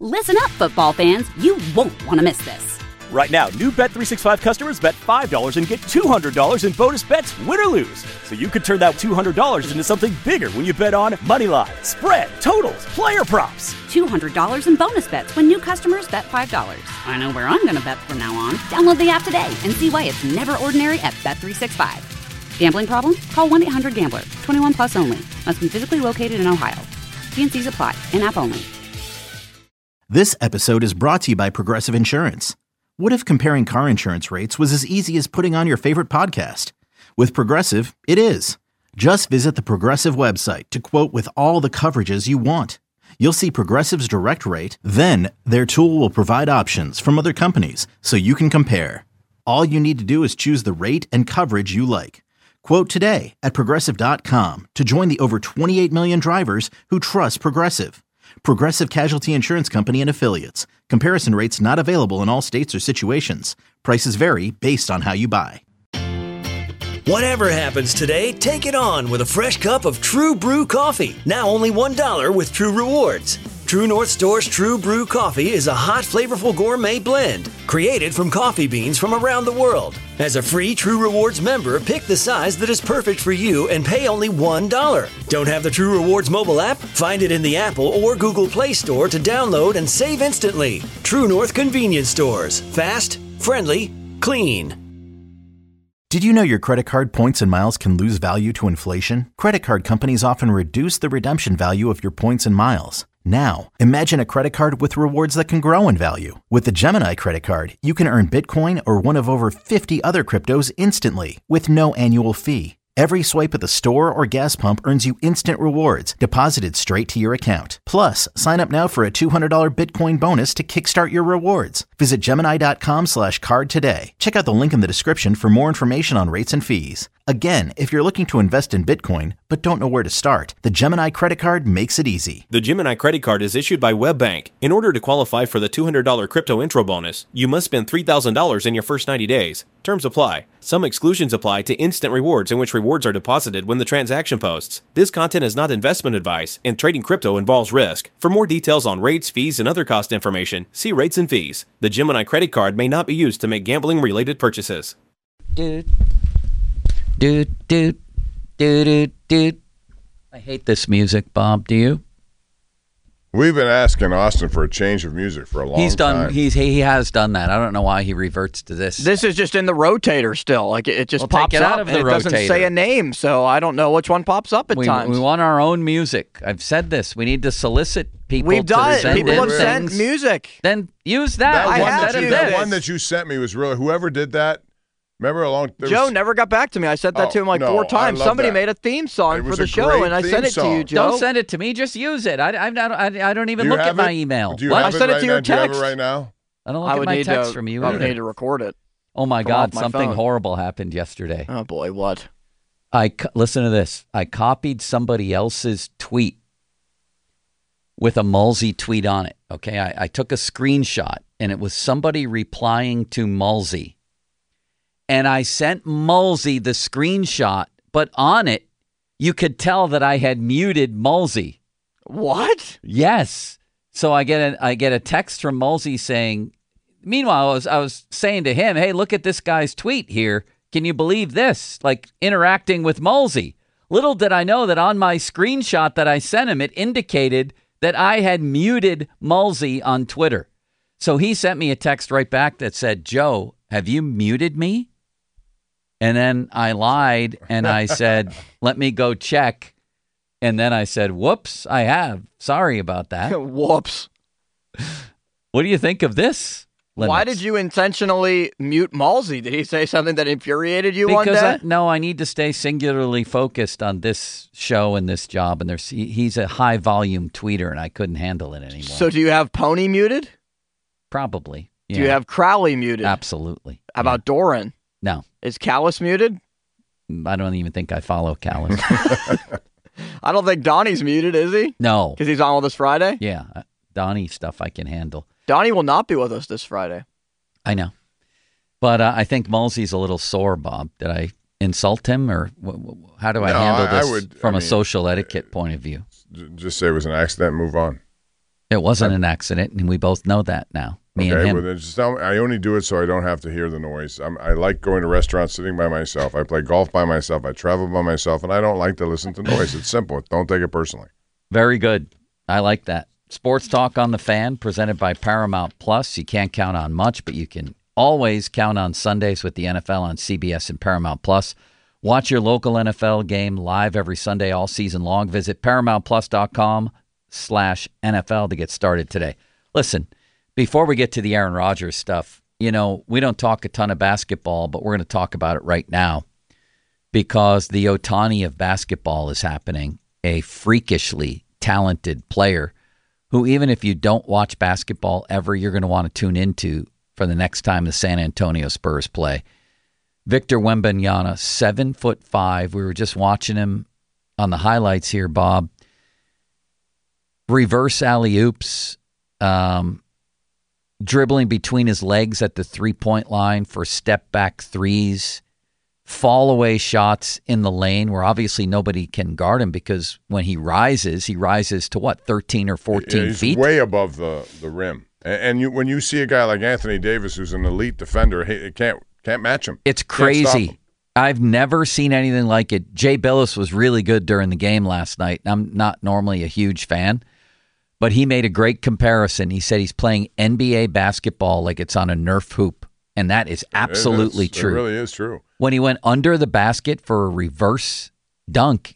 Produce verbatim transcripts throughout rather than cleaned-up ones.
Listen up, football fans. You won't want to miss this. Right now, new Bet three sixty-five customers bet five dollars and get two hundred dollars in bonus bets, win or lose. So you could turn that two hundred dollars into something bigger when you bet on money line, spread, totals, player props. two hundred dollars in bonus bets when new customers bet five dollars. I know where I'm going to bet from now on. Download the app today and see why it's never ordinary at Bet three sixty-five. Gambling problem? Call one eight hundred gambler. twenty-one plus only. Must be physically located in Ohio. T and C's apply. In-app only. This episode is brought to you by Progressive Insurance. What if comparing car insurance rates was as easy as putting on your favorite podcast? With Progressive, it is. Just visit the Progressive website to quote with all the coverages you want. You'll see Progressive's direct rate, then their tool will provide options from other companies so you can compare. All you need to do is choose the rate and coverage you like. Quote today at Progressive dot com to join the over twenty-eight million drivers who trust Progressive. Progressive Casualty Insurance Company and Affiliates. Comparison rates not available in all states or situations. Prices vary based on how you buy. Whatever happens today, take it on with a fresh cup of True Brew coffee. Now only one dollar with True Rewards. True North Store's True Brew coffee is a hot, flavorful gourmet blend created from coffee beans from around the world. As a free True Rewards member, pick the size that is perfect for you and pay only one dollar. Don't have the True Rewards mobile app? Find it in the Apple or Google Play Store to download and save instantly. True North Convenience Stores. Fast, friendly, clean. Did you know your credit card points and miles can lose value to inflation? Credit card companies often reduce the redemption value of your points and miles. Now, imagine a credit card with rewards that can grow in value. With the Gemini credit card, you can earn Bitcoin or one of over fifty other cryptos instantly with no annual fee. Every swipe at the store or gas pump earns you instant rewards deposited straight to your account. Plus, sign up now for a two hundred dollars Bitcoin bonus to kickstart your rewards. Visit Gemini.com slash card today. Check out the link in the description for more information on rates and fees. Again, if you're looking to invest in Bitcoin but don't know where to start, the Gemini credit card makes it easy. The Gemini credit card is issued by WebBank. In order to qualify for the two hundred dollars crypto intro bonus, you must spend three thousand dollars in your first ninety days. Terms apply. Some exclusions apply to instant rewards in which rewards are deposited when the transaction posts. This content is not investment advice, and trading crypto involves risk. For more details on rates, fees, and other cost information, see rates and fees. The Gemini credit card may not be used to make gambling-related purchases. Dude. Dude, dude, dude, dude, dude. I hate this music, Bob. Do you? We've been asking Austin for a change of music for a long he's done, time. He's he has done that. I don't know why he reverts to this. This is just in the rotator still. Like it, it just Well, pops take it up out of the and it doesn't rotator. say a name, so I don't know which one pops up at we, times. we want our own music. I've said this. We need to solicit people We've to done it. send People in have sent things. music. Then use that. That, I one have that, you, used that this. one that you sent me was really, whoever did that, remember a long there Joe was, never got back to me. I sent that Oh, to him like no, four I times. love Somebody that. made a theme song It for was the a show, great and I theme sent it to you, song. Joe. Don't send it to me. Just use it. I, I, I, I don't even Do you look at have my it? email. Do you What? have I sent it right to your now? Do you have text. it right now? I don't look I at would my need text to, from you I would either. need to record it. Oh my from God! off my Something phone. horrible happened yesterday. Oh boy, what? I co- listen to this. I copied somebody else's tweet with a Mulsey tweet on it. Okay, I, I took a screenshot, and it was somebody replying to Mulsey, and I sent Mulsey the screenshot, but on it, you could tell that I had muted Mulsey. What? Yes. So I get a I get a text from Mulsey saying. Meanwhile, I was I was saying to him, "Hey, look at this guy's tweet here. Can you believe this?" Like interacting with Mulsey. Little did I know that on my screenshot that I sent him, it indicated that I had muted Mulsey on Twitter. So he sent me a text right back that said, "Joe, have you muted me?" And then I lied and I said, "Let me go check." And then I said, "Whoops, I have. Sorry about that." Whoops. What do you think of this? Limits? Why did you intentionally mute Mulsey? Did he say something that infuriated you because one day? I, no, I need to stay singularly focused on this show and this job. And there's he, he's a high volume tweeter, and I couldn't handle it anymore. So do you have Pony muted? Probably. Yeah. Do you have Crowley muted? Absolutely. How about yeah. Doran? No. Is Callis muted? I don't even think I follow Callis. I don't think Donnie's muted, is he? No. Because he's on with us Friday? Yeah. uh, Donnie stuff I can handle. Donnie will not be with us this Friday. I know. But uh, I think Mulsey's a little sore, Bob. Did I insult him, or w- w- how do I No, handle I- I this would- from I a mean, social etiquette point of view? J- Just say it was an accident, move on. It wasn't an accident, and we both know that now. Me okay, and him. well, then just tell me, I only do it so I don't have to hear the noise. I'm, I like going to restaurants sitting by myself. I play golf by myself. I travel by myself, and I don't like to listen to noise. It's simple. Don't take it personally. Very good. I like that. Sports Talk on the Fan, presented by Paramount Plus. You can't count on much, but you can always count on Sundays with the N F L on C B S and Paramount Plus. Watch your local N F L game live every Sunday all season long. Visit ParamountPlus.com slash NFL to get started today. Listen, before we get to the Aaron Rodgers stuff, you know, we don't talk a ton of basketball, but we're going to talk about it right now because the Ohtani of basketball is happening, a freakishly talented player who, even if you don't watch basketball ever, you're going to want to tune into for the next time the San Antonio Spurs play. Victor Wembanyama, seven foot five. We were just watching him on the highlights here, Bob. Reverse alley-oops, um, dribbling between his legs at the three-point line for step-back threes, fall-away shots in the lane where obviously nobody can guard him because when he rises, he rises to what, thirteen or fourteen yeah, he's feet? way above the, the rim. And, and you, when you see a guy like Anthony Davis, who's an elite defender, he, it can't can't match him. It's Can't stop crazy. him. I've never seen anything like it. Jay Billis was really good during the game last night. I'm not normally a huge fan, but he made a great comparison. He said he's playing N B A basketball like it's on a Nerf hoop, and that is absolutely it is, true. It really is true. When he went under the basket for a reverse dunk,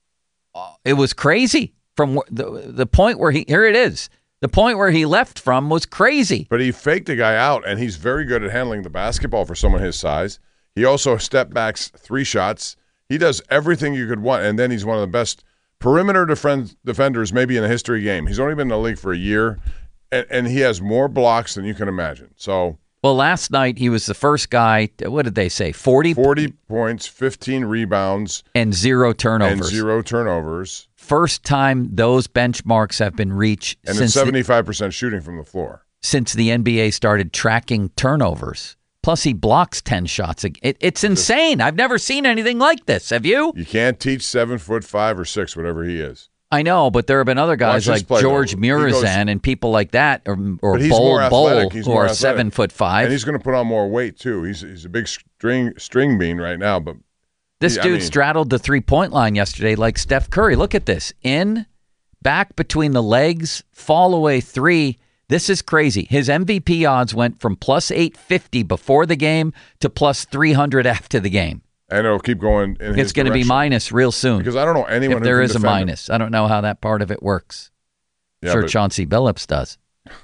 it was crazy. From the the point where he here it is. The point where he left from was crazy. But he faked the guy out, and he's very good at handling the basketball for someone his size. He also step backs three shots. He does everything you could want, and then he's one of the best perimeter defend, defenders maybe in the history game. He's only been in the league for a year, and, and he has more blocks than you can imagine. So, well, last night he was the first guy, what did they say, forty? forty points, fifteen rebounds. And zero turnovers. And zero turnovers. First time those benchmarks have been reached and since it's seventy-five percent the, shooting from the floor. Since the N B A started tracking turnovers. Plus, he blocks ten shots. It, it's insane. I've never seen anything like this. Have you? You can't teach seven foot five or six, whatever he is. I know, but there have been other guys like play, George though. Muresan goes, and people like that, or, or he's Bol more Bol, athletic. He's who more are athletic. seven foot five. And he's going to put on more weight, too. He's he's a big string string bean right now. But This he, dude I mean, straddled the three-point line yesterday like Steph Curry. Look at this. In, back between the legs, fall away three. This is crazy. His M V P odds went from plus eight fifty before the game to plus three hundred after the game. And it'll keep going in his It's going to be minus real soon. Because I don't know anyone if there who can is a defend minus. Him. I don't know how that part of it works. Yeah, sure, but, Chauncey Billups does.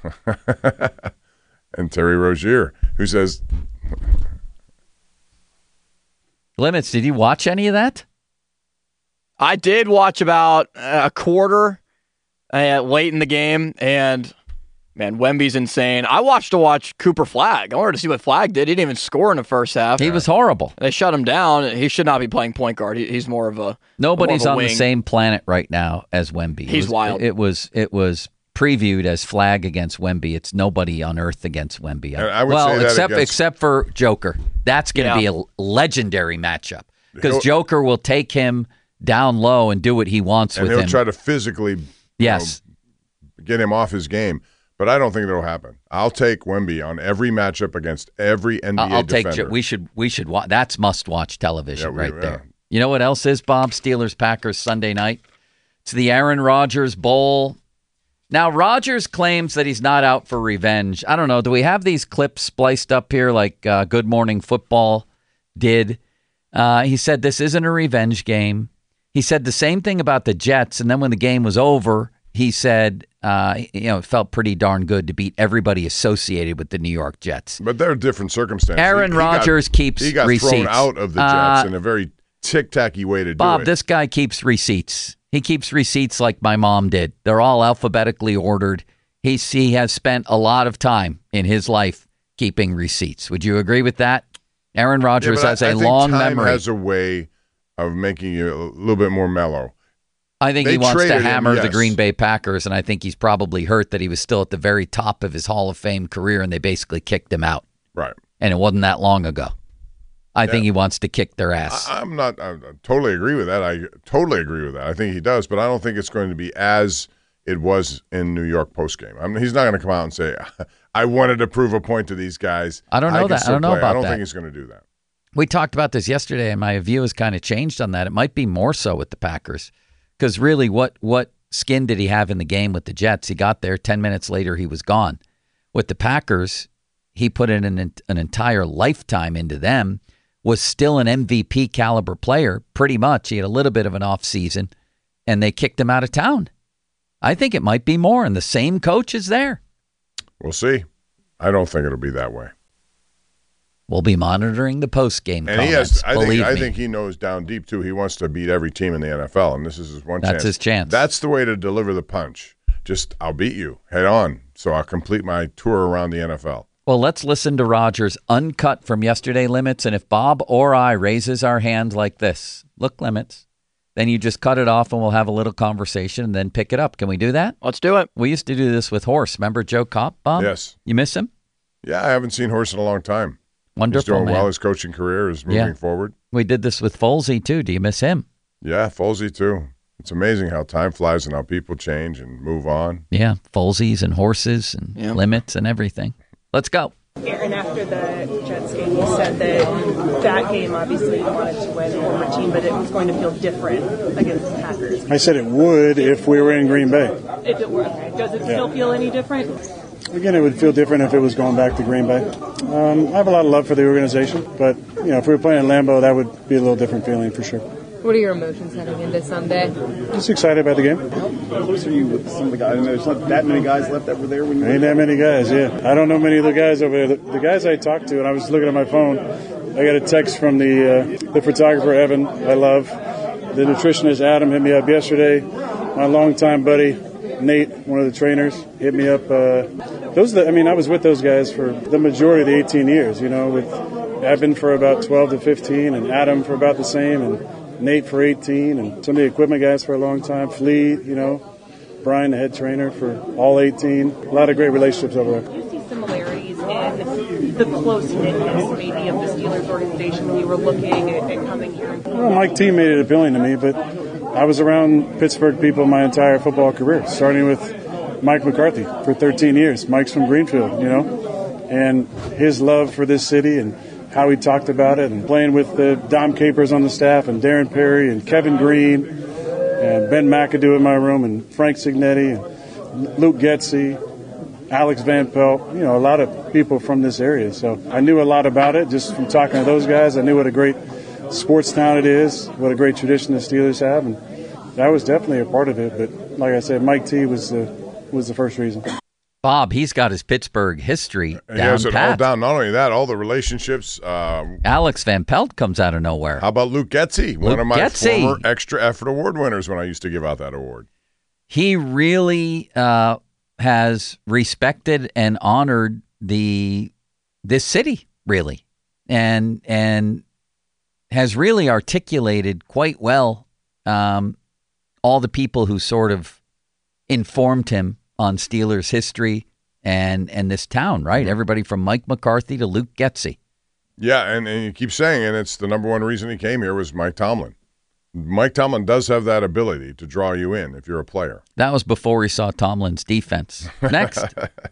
And Terry Rozier, who says... Limits, did you watch any of that? I did watch about a quarter uh, late in the game, and... Man, Wemby's insane. I watched to watch Cooper Flagg. I wanted to see what Flagg did. He didn't even score in the first half. He was horrible. They shut him down. He should not be playing point guard. He, he's more of a Nobody's more of a on wing. the same planet right now as Wemby. He's it was, wild. It was it was previewed as Flagg against Wemby. It's nobody on earth against Wemby. And I would well, say that except against- except for Joker. That's going to Yeah. be a legendary matchup because He'll- Joker will take him down low and do what he wants And with he'll him. try to physically yes. you know, get him off his game. But I don't think it'll happen. I'll take Wemby on every matchup against every N B A I'll take. defender. Jo- we should. We should. Wa- that's must-watch television Yeah, we- right yeah. there. You know what else is, Bob? Steelers Packers Sunday night. It's the Aaron Rodgers Bowl. Now Rodgers claims that he's not out for revenge. I don't know. Do we have these clips spliced up here like uh, Good Morning Football did? Uh, he said this isn't a revenge game. He said the same thing about the Jets, and then when the game was over, he said, uh, you know, it felt pretty darn good to beat everybody associated with the New York Jets. But there are different circumstances. Aaron He- he got- Rodgers keeps He got receipts. thrown out of the Jets Uh, in a very tic-tacky way to Bob, do it. this guy keeps receipts. He keeps receipts like my mom did. They're all alphabetically ordered. He's, he has spent a lot of time in his life keeping receipts. Would you agree with that? Aaron Yeah, Rodgers but has I- a I think long time memory. has a way of making you a little bit more mellow. I think They he wants to traded him, hammer the yes. Green Bay Packers, and I think he's probably hurt that he was still at the very top of his Hall of Fame career, and they basically kicked him out. Right. And it wasn't that long ago. I think he wants to kick their ass. I, I'm not. I, I totally agree with that. I totally agree with that. I think he does, but I don't think it's going to be as it was in New York postgame. I mean, he's not going to come out and say, I wanted to prove a point to these guys. I don't know I that. I don't know play. about I don't that. think he's going to do that. We talked about this yesterday, and my view has kind of changed on that. It might be more so with the Packers because really what, what skin did he have in the game with the Jets? He got there, ten minutes later he was gone. With the Packers, he put in an, an entire lifetime into them, was still an M V P caliber player, pretty much. He had a little bit of an off season, and they kicked him out of town. I think it might be more, and the same coach is there. We'll see. I don't think it'll be that way. We'll be monitoring the post-game and comments, he has, I believe think, I me. think he knows down deep, too. He wants to beat every team in the N F L, and this is his one That's chance. his chance. That's the way to deliver the punch. Just, I'll beat you head on, so I'll complete my tour around the N F L. Well, let's listen to Rodgers uncut from yesterday, Limits, and if Bob or I raises our hand like this, look, Limits, then you just cut it off and we'll have a little conversation and then pick it up. Can we do that? Let's do it. We used to do this with Horse. Remember Joe Kopp, Bob? Yes. You miss him? Yeah, I haven't seen Horse in a long time. Wonderful, He's doing man. well. His coaching career is moving Yeah. forward. We did this with Folsey, too. Do you miss him? Yeah, Folsey, too. It's amazing how time flies and how people change and move on. Yeah, Folseys and Horses and Yeah. Limits and everything. Let's go. Aaron, after the Jets game, you said that that game, obviously, you wanted to win over team, but it was going to feel different against the Packers. I said it would if we were in Green Bay. If it were, okay. Does it Yeah. still feel any different? Again, it would feel different if it was going back to Green Bay. Um, I have a lot of love for the organization, but you know, if we were playing in Lambeau, that would be a little different feeling for sure. What are your emotions heading into Sunday? Just excited about the game. How close are you with some of the guys? I know there's not that many guys left that were there when you Ain't were that many guys, yeah. I don't know many of the guys over there. The, the guys I talked to, and I was looking at my phone, I got a text from the uh, the photographer, Evan, I love. The nutritionist, Adam, hit me up yesterday. My longtime buddy, Nate, one of the trainers, hit me up. Uh, those, are the, I mean, I was with those guys for the majority of the eighteen years, you know, with Evan for about twelve to fifteen, and Adam for about the same, and Nate for eighteen, and some of the equipment guys for a long time. Flea, you know, Brian, the head trainer, for all eighteen. A lot of great relationships over there. Do you see similarities in the close-knitness, maybe, of the Steelers organization when you were looking at, at coming here? Well, Mike T made it appealing to me, but I was around Pittsburgh people my entire football career, starting with Mike McCarthy for thirteen years. Mike's from Greenfield, you know, and his love for this city and how he talked about it, and playing with the Dom Capers on the staff, and Darren Perry, and Kevin Green, and Ben McAdoo in my room, and Frank Signetti, and Luke Getsy, Alex Van Pelt, you know, a lot of people from this area. So I knew a lot about it just from talking to those guys. I knew what a great sports town it is, what a great tradition the Steelers have, and that was definitely a part of it. But like I said, Mike T was the, was the first reason. Bob, he's got his Pittsburgh history He down has it all pat. down. Not only that, all the relationships. Um, Alex Van Pelt comes out of nowhere. how about Luke Getsy, one Luke of my Getsy. former Extra Effort Award winners when I used to give out that award? He really uh, has respected and honored the this city, really, and and has really articulated quite well um, all the people who sort of informed him on Steelers history and and this town, right? Everybody from Mike McCarthy to Luke Getsy. Yeah, and, and you keep saying, and it's the number one reason he came here was Mike Tomlin. Mike Tomlin does have that ability to draw you in if you're a player. That was before he saw Tomlin's defense. Next.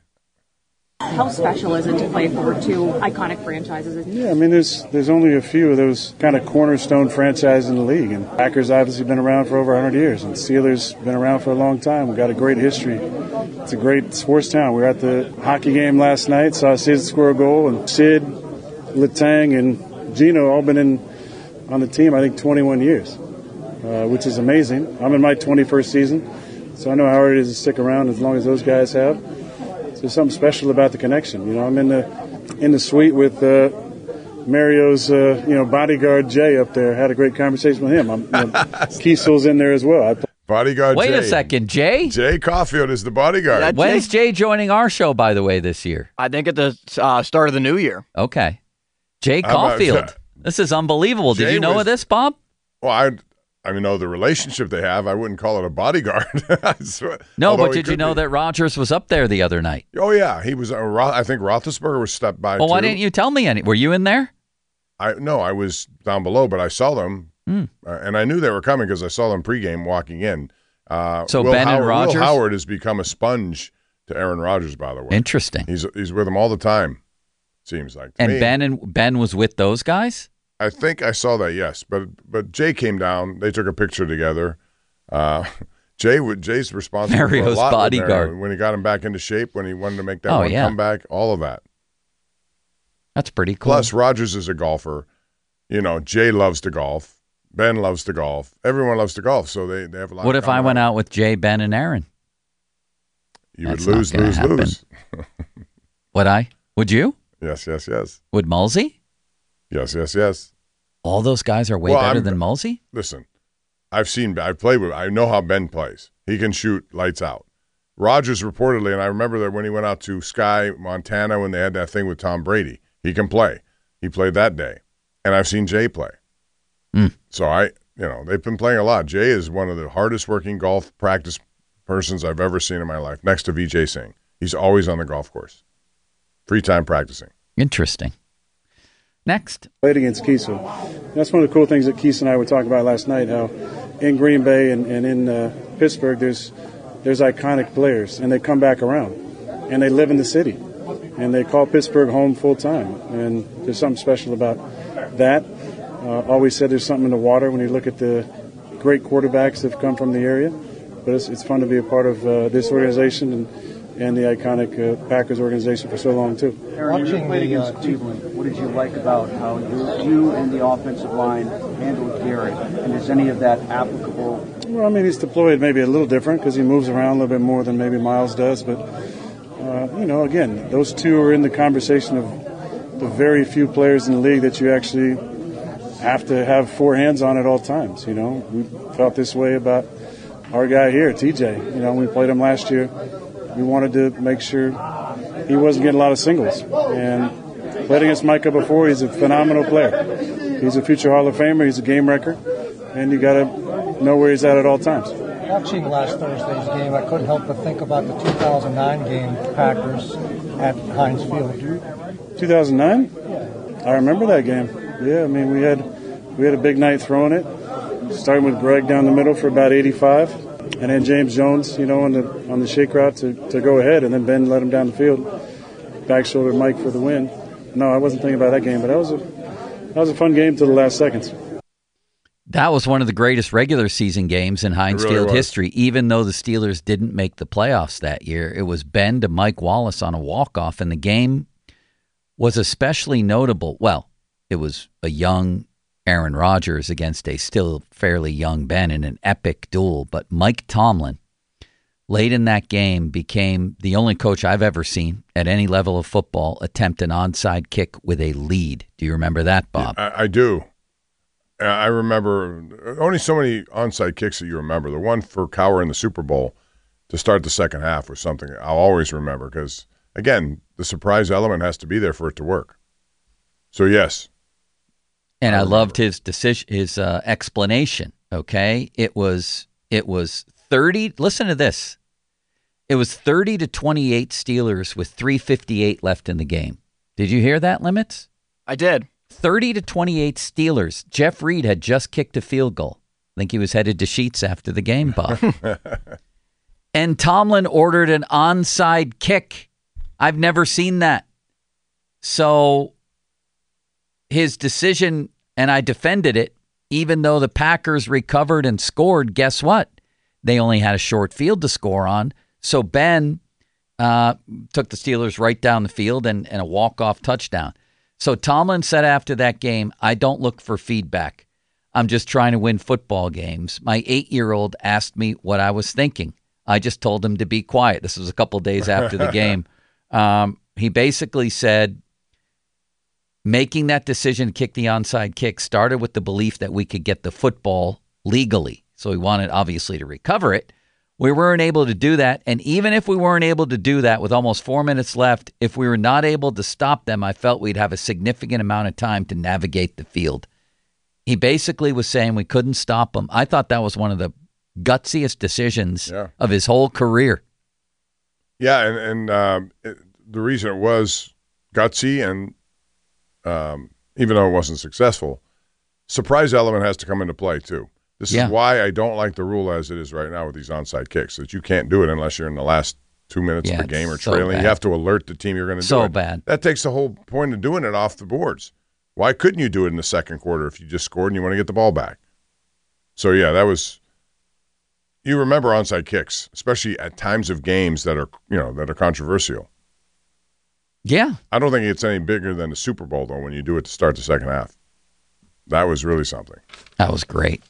How special is it to play for two iconic franchises? Yeah, I mean, there's there's only a few of those kind of cornerstone franchises in the league, and Packers obviously been around for over one hundred years, and Steelers been around for a long time. We've got a great history. It's a great sports town. We were at the hockey game last night, saw Sid score a goal, and Sid, Letang, and Gino all been in on the team, I think, twenty-one years, uh, which is amazing. I'm in my twenty-first season, so I know how hard it is to stick around as long as those guys have. There's something special about the connection. You know, I'm in the in the suite with uh, Mario's uh, you know bodyguard Jay up there. Had a great conversation with him. I'm, you know, Kiesel's in there as well. I, Bodyguard Wait Jay. a second, Jay? Jay Caulfield is the bodyguard. Yeah, When's Jay joining our show, by the way, this year? I think at the uh, start of the new year. Okay. Jay How about Caulfield. that? This is unbelievable. Did Jay you know was- of this, Bob? Well, I I mean, know the relationship they have. I wouldn't call it a bodyguard. So- No, although but he did you could know be. that Rodgers was up there the other night? Oh, yeah. He was. Uh, Roth, I think Roethlisberger was stepped by, Well, too. why didn't you tell me any? Were you in there? I No, I was down below, but I saw them, Hmm. uh, and I knew they were coming because I saw them pregame walking in. Uh, So Will Ben and Howard, Rodgers? Will Howard has become a sponge to Aaron Rodgers, by the way. Interesting. He's he's with him all the time, seems like. To And me. Ben and Ben was with those guys? I think I saw that, yes. But but Jay came down. They took a picture together. Uh, Jay would Jay's responsible for a Mario's lot with bodyguard. Mario. When he got him back into shape, when he wanted to make that Oh, one yeah. comeback, all of that. That's pretty cool. Plus, Rodgers is a golfer. You know, Jay loves to golf. Ben loves to golf. Everyone loves to golf, so they, they have a lot What of if I common- went out with Jay, Ben, and Aaron? You That's would not lose, gonna lose, happen. lose. Would I? Would you? Yes, yes, yes. Would Mulsey? Yes, yes, yes. All those guys are way Well, better I'm- than Mulsey? Listen, I've seen, I've played with, I know how Ben plays. He can shoot lights out. Rodgers reportedly, and I remember that when he went out to Sky, Montana, when they had that thing with Tom Brady, he can play. He played that day. And I've seen Jay play. Mm. So I, you know, they've been playing a lot. Jay is one of the hardest working golf practice persons I've ever seen in my life, next to Vijay Singh. He's always on the golf course. Free time practicing. Interesting. Next. Played against Keith. That's one of the cool things that Keith and I were talking about last night, how in Green Bay and, and in uh, Pittsburgh, there's there's iconic players, and they come back around, and they live in the city, and they call Pittsburgh home full time, and there's something special about that. Uh, always said there's something in the water when you look at the great quarterbacks that have come from the area, but it's, it's fun to be a part of uh, this organization and, and the iconic uh, Packers organization for so long, too. Aaron, you played against Cleveland. What did you like about how you, you and the offensive line handled Garrett? And is any of that applicable? Well, I mean, he's deployed maybe a little different because he moves around a little bit more than maybe Miles does. But, uh, you know, again, those two are in the conversation of the very few players in the league that you actually have to have four hands on at all times. You know, we felt this way about our guy here, T J. You know, when we played him last year, we wanted to make sure he wasn't getting a lot of singles. And played against Micah before. He's a phenomenal player. He's a future Hall of Famer. He's a game wrecker. And you got to know where he's at at all times. Watching last Thursday's game, I couldn't help but think about the two thousand nine game, Packers at Heinz Field. two thousand nine? I remember that game. Yeah, I mean, we had we had a big night throwing it. Starting with Greg down the middle for about eighty-five. And then James Jones, you know, on the on the shake route to, to go ahead. And then Ben let him down the field. Back shoulder Mike for the win. No, I wasn't thinking about that game, but that was a that was a fun game to the last seconds. That was one of the greatest regular season games in Heinz really Field was. history, even though the Steelers didn't make the playoffs that year. It was Ben to Mike Wallace on a walk-off, and the game was especially notable. Well, it was a young Aaron Rodgers against a still fairly young Ben in an epic duel, but Mike Tomlin, late in that game, became the only coach I've ever seen at any level of football attempt an onside kick with a lead. Do you remember that, Bob? I, I do. Uh, I remember only so many onside kicks that you remember. The one for Cowher in the Super Bowl to start the second half was something I'll always remember because, again, the surprise element has to be there for it to work. So, yes. And I I, remember. loved his decision, his uh, explanation. Okay, it was it was thirty. Listen to this. It was thirty to twenty-eight Steelers with three fifty-eight left in the game. Did you hear that, Limits? I did. thirty to twenty-eight Steelers. Jeff Reed had just kicked a field goal. I think he was headed to Sheets after the game, Bob. And Tomlin ordered an onside kick. I've never seen that. So his decision, and I defended it, even though the Packers recovered and scored, guess what? They only had a short field to score on. So Ben uh, took the Steelers right down the field and, and a walk-off touchdown. So Tomlin said after that game, I don't look for feedback. I'm just trying to win football games. My eight-year-old asked me what I was thinking. I just told him to be quiet. This was a couple days after the game. Um, he basically said, making that decision to kick the onside kick started with the belief that we could get the football legally. So we wanted, obviously, to recover it. We weren't able to do that. And even if we weren't able to do that with almost four minutes left, if we were not able to stop them, I felt we'd have a significant amount of time to navigate the field. He basically was saying we couldn't stop them. I thought that was one of the gutsiest decisions Yeah. of his whole career. Yeah, and, and um, it, the reason it was gutsy and um, even though it wasn't successful, surprise element has to come into play too. This Yeah. is why I don't like the rule as it is right now with these onside kicks, that you can't do it unless you're in the last two minutes Yeah, of the game or it's so trailing. bad. You have to alert the team you're going to do So it. bad. That takes the whole point of doing it off the boards. Why couldn't you do it in the second quarter if you just scored and you want to get the ball back? So, yeah, that was – you remember onside kicks, especially at times of games that are, you know, that are controversial. Yeah. I don't think it's any bigger than the Super Bowl, though, when you do it to start the second half. That was really something. That was great.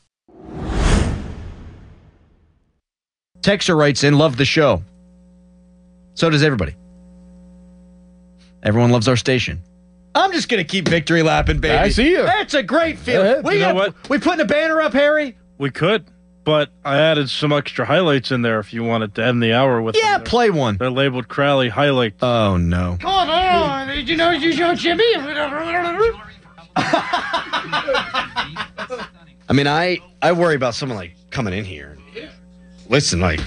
Texter writes in, love the show. So does everybody. Everyone loves our station. I'm just going to keep victory lapping, baby. I see you. That's a great feeling. Yeah, we you know have, what? We putting a banner up, Harry? We could, but I added some extra highlights in there if you wanted to end the hour with Yeah, them. play one. They're labeled Crowley highlights. Oh, no. Come on, did you know you show Jimmy? I mean, I, I worry about someone, like, coming in here. Listen, like...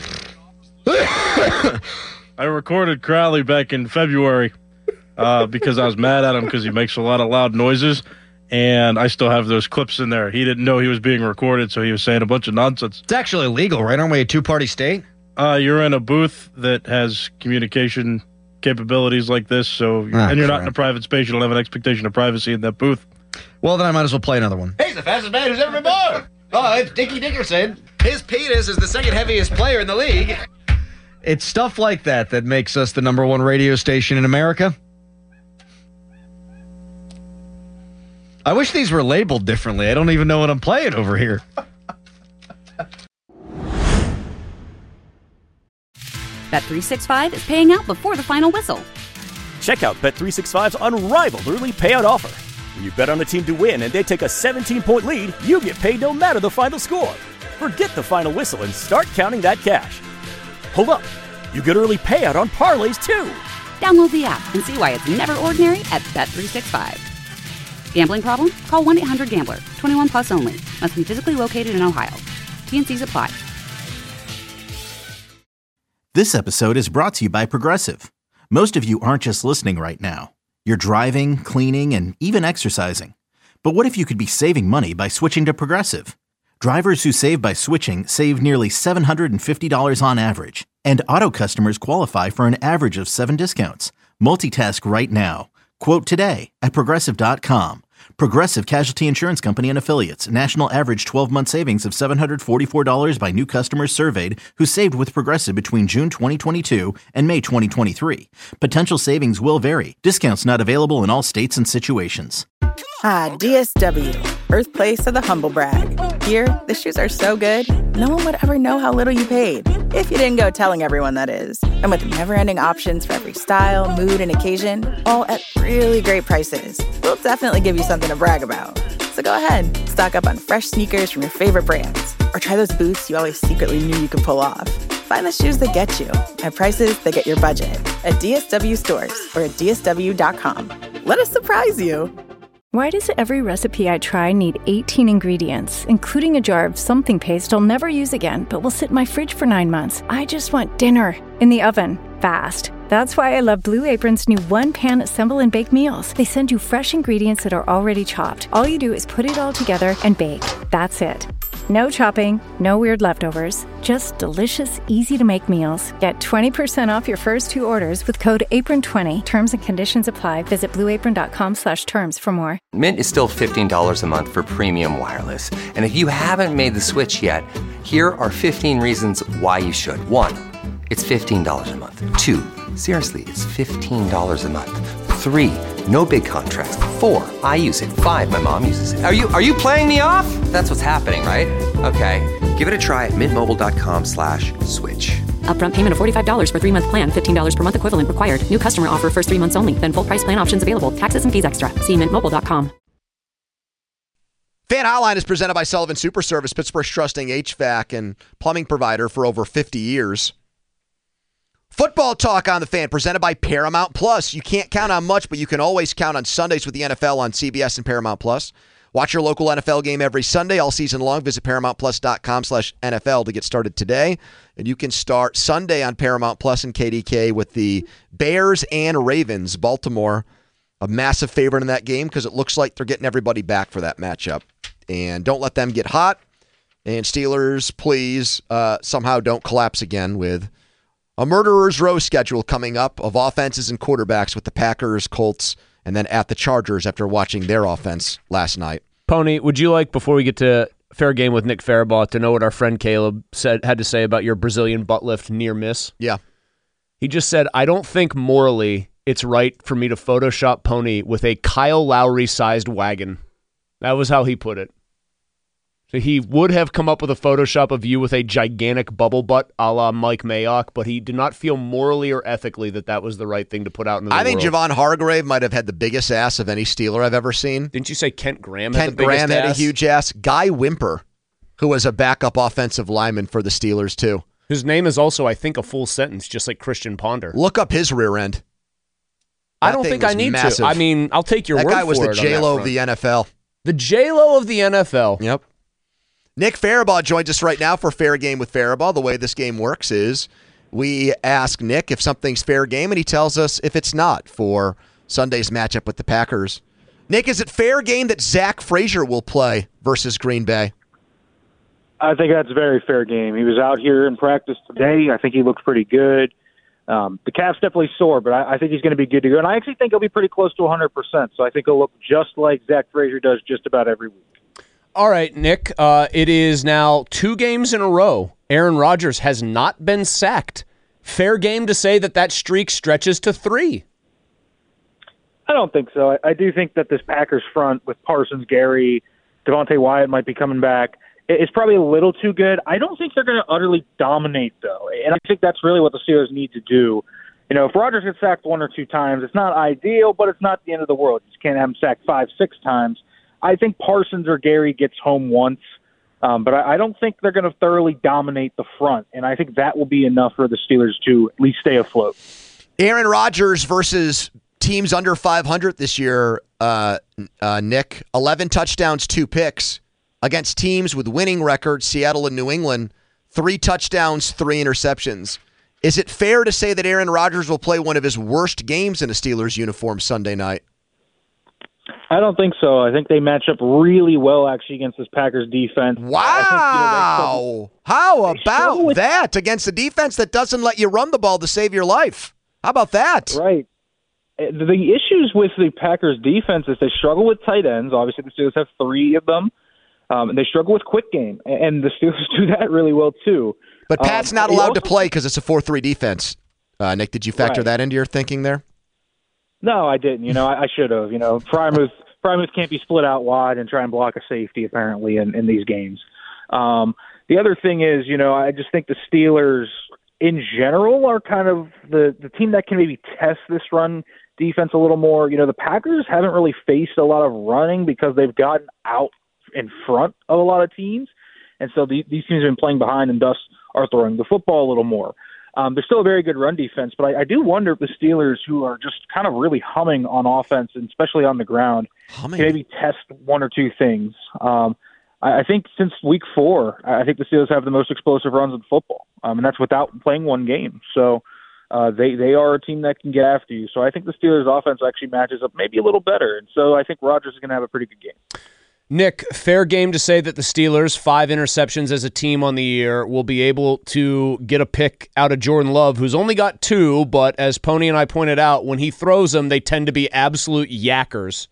I recorded Crowley back in February uh, because I was mad at him because he makes a lot of loud noises, and I still have those clips in there. He didn't know he was being recorded, so he was saying a bunch of nonsense. It's actually illegal, right? Aren't we a two-party state? Uh, you're in a booth that has communication capabilities like this, so Ah, and you're not crap. in a private space. You don't have an expectation of privacy in that booth. Well, then I might as well play another one. He's the fastest man who's ever been born. Oh, it's Dickie Dickerson. His penis is the second heaviest player in the league. It's stuff like that that makes us the number one radio station in America. I wish these were labeled differently. I don't even know what I'm playing over here. Bet three sixty-five is paying out before the final whistle. Check out Bet three sixty-five's unrivaled early payout offer. When you bet on a team to win and they take a seventeen-point lead, you get paid no matter the final score. Forget the final whistle and start counting that cash. Hold up. You get early payout on parlays, too. Download the app and see why it's never ordinary at Bet three sixty-five. Gambling problem? Call one eight hundred gambler. twenty-one plus only. Must be physically located in Ohio. T N Cs apply. This episode is brought to you by Progressive. Most of you aren't just listening right now. You're driving, cleaning, and even exercising. But what if you could be saving money by switching to Progressive? Drivers who save by switching save nearly seven hundred fifty dollars on average. And auto customers qualify for an average of seven discounts. Multitask right now. Quote today at Progressive dot com. Progressive Casualty Insurance Company and Affiliates. National average twelve-month savings of seven hundred forty-four dollars by new customers surveyed who saved with Progressive between June twenty twenty-two and May twenty twenty-three. Potential savings will vary. Discounts not available in all states and situations. Ah, D S W, birthplace of the humble brag. Here, the shoes are so good, no one would ever know how little you paid. If you didn't go telling everyone, that is. And with never-ending options for every style, mood, and occasion, all at really great prices, we'll definitely give you something to brag about. So go ahead, stock up on fresh sneakers from your favorite brands, or try those boots you always secretly knew you could pull off. Find the shoes that get you, at prices that get your budget, at D S W stores or at D S W dot com. Let us surprise you. Why does every recipe I try need eighteen ingredients, including a jar of something paste I'll never use again, but will sit in my fridge for nine months? I just want dinner in the oven, fast. That's why I love Blue Apron's new one-pan assemble and bake meals. They send you fresh ingredients that are already chopped. All you do is put it all together and bake. That's it. No chopping, no weird leftovers, just delicious, easy-to-make meals. Get twenty percent off your first two orders with code apron twenty. Terms and conditions apply. Visit blue apron dot com slash terms for more. Mint is still fifteen dollars a month for premium wireless. And if you haven't made the switch yet, here are fifteen reasons why you should. One, it's fifteen dollars a month. Two, seriously, it's fifteen dollars a month. Three, no big contrast. Four, I use it. Five, my mom uses it. Are you are you playing me off? That's what's happening, right? Okay, give it a try at mintmobile.com slash switch. Upfront payment of forty-five dollars for three-month plan, fifteen dollars per month equivalent required. New customer offer first three months only. Then full price plan options available. Taxes and fees extra. See mint mobile dot com. Fan Hotline is presented by Sullivan Super Service, Pittsburgh's trusting H V A C and plumbing provider for over fifty years. Football talk on the Fan, presented by Paramount Plus. You can't count on much, but you can always count on Sundays with the N F L on C B S and Paramount Plus. Watch your local N F L game every Sunday all season long. Visit paramountplus.com slash NFL to get started today. And you can start Sunday on Paramount Plus and K D K with the Bears and Ravens. Baltimore, a massive favorite in that game because it looks like they're getting everybody back for that matchup. And don't let them get hot. And Steelers, please uh, somehow don't collapse again with a murderer's row schedule coming up of offenses and quarterbacks with the Packers, Colts, and then at the Chargers after watching their offense last night. Pony, would you like, before we get to Fair Game with Nick Farabaugh, to know what our friend Caleb said had to say about your Brazilian butt lift near miss? Yeah. He just said, I don't think morally it's right for me to Photoshop Pony with a Kyle Lowry-sized wagon. That was how he put it. So he would have come up with a Photoshop of you with a gigantic bubble butt a la Mike Mayock, but he did not feel morally or ethically that that was the right thing to put out into the I think world. Javon Hargrave might have had the biggest ass of any Steeler I've ever seen. Didn't you say Kent Graham Kent had the biggest Graham had ass? a huge ass. Guy Wimper, who was a backup offensive lineman for the Steelers, too. His name is also, I think, a full sentence, just like Christian Ponder. Look up his rear end. I That don't thing think I was need massive. to. I mean, I'll take your that word for it. guy was the on J-Lo that of the front. N F L. The J-Lo of the N F L. Yep. Nick Farabaugh joins us right now for Fair Game with Farabaugh. The way this game works is we ask Nick if something's fair game, and he tells us if it's not for Sunday's matchup with the Packers. Nick, is it fair game that Zach Frazier will play versus Green Bay? I think that's a very fair game. He was out here in practice today. I think he looks pretty good. Um, the calf's definitely sore, but I, I think he's going to be good to go. And I actually think he'll be pretty close to one hundred percent. So I think he'll look just like Zach Frazier does just about every week. All right, Nick, uh, it is now two games in a row. Aaron Rodgers has not been sacked. Fair game to say that that streak stretches to three. I don't think so. I, I do think that this Packers front with Parsons, Gary, Devontae Wyatt might be coming back. It, it's probably a little too good. I don't think they're going to utterly dominate, though. And I think that's really what the Steelers need to do. You know, if Rodgers gets sacked one or two times, it's not ideal, but it's not the end of the world. You just can't have him sacked five, six times. I think Parsons or Gary gets home once, um, but I, I don't think they're going to thoroughly dominate the front, and I think that will be enough for the Steelers to at least stay afloat. Aaron Rodgers versus teams under five hundred this year, uh, uh, Nick. eleven touchdowns, two picks. Against teams with winning records, Seattle and New England, three touchdowns, three interceptions. Is it fair to say that Aaron Rodgers will play one of his worst games in a Steelers uniform Sunday night? I don't think so. I think they match up really well, actually, against this Packers defense. Wow. How about that against a defense that doesn't let you run the ball to save your life? How about that? Right. The issues with the Packers defense is they struggle with tight ends. Obviously, the Steelers have three of them. Um, and they struggle with quick game, and the Steelers do that really well, too. But Pat's um, not he allowed also- to play because it's a four three defense. Uh, Nick, did you factor Right. that into your thinking there? No, I didn't. You know, I, I should have. You know, Primus Primus can't be split out wide and try and block a safety, apparently, in, in these games. Um, the other thing is, you know, I just think the Steelers, in general, are kind of the, the team that can maybe test this run defense a little more. You know, the Packers haven't really faced a lot of running because they've gotten out in front of a lot of teams. And so the, these teams have been playing behind and thus are throwing the football a little more. Um, they're still a very good run defense, but I, I do wonder if the Steelers, who are just kind of really humming on offense, and especially on the ground, humming. can maybe test one or two things. Um, I, I think since week four, I think the Steelers have the most explosive runs in football, um, and that's without playing one game. So uh, they, they are a team that can get after you. So I think the Steelers' offense actually matches up maybe a little better, and so I think Rodgers is going to have a pretty good game. Nick, fair game to say that the Steelers, five interceptions as a team on the year, will be able to get a pick out of Jordan Love, who's only got two, but as Pony and I pointed out, when he throws them, they tend to be absolute yackers.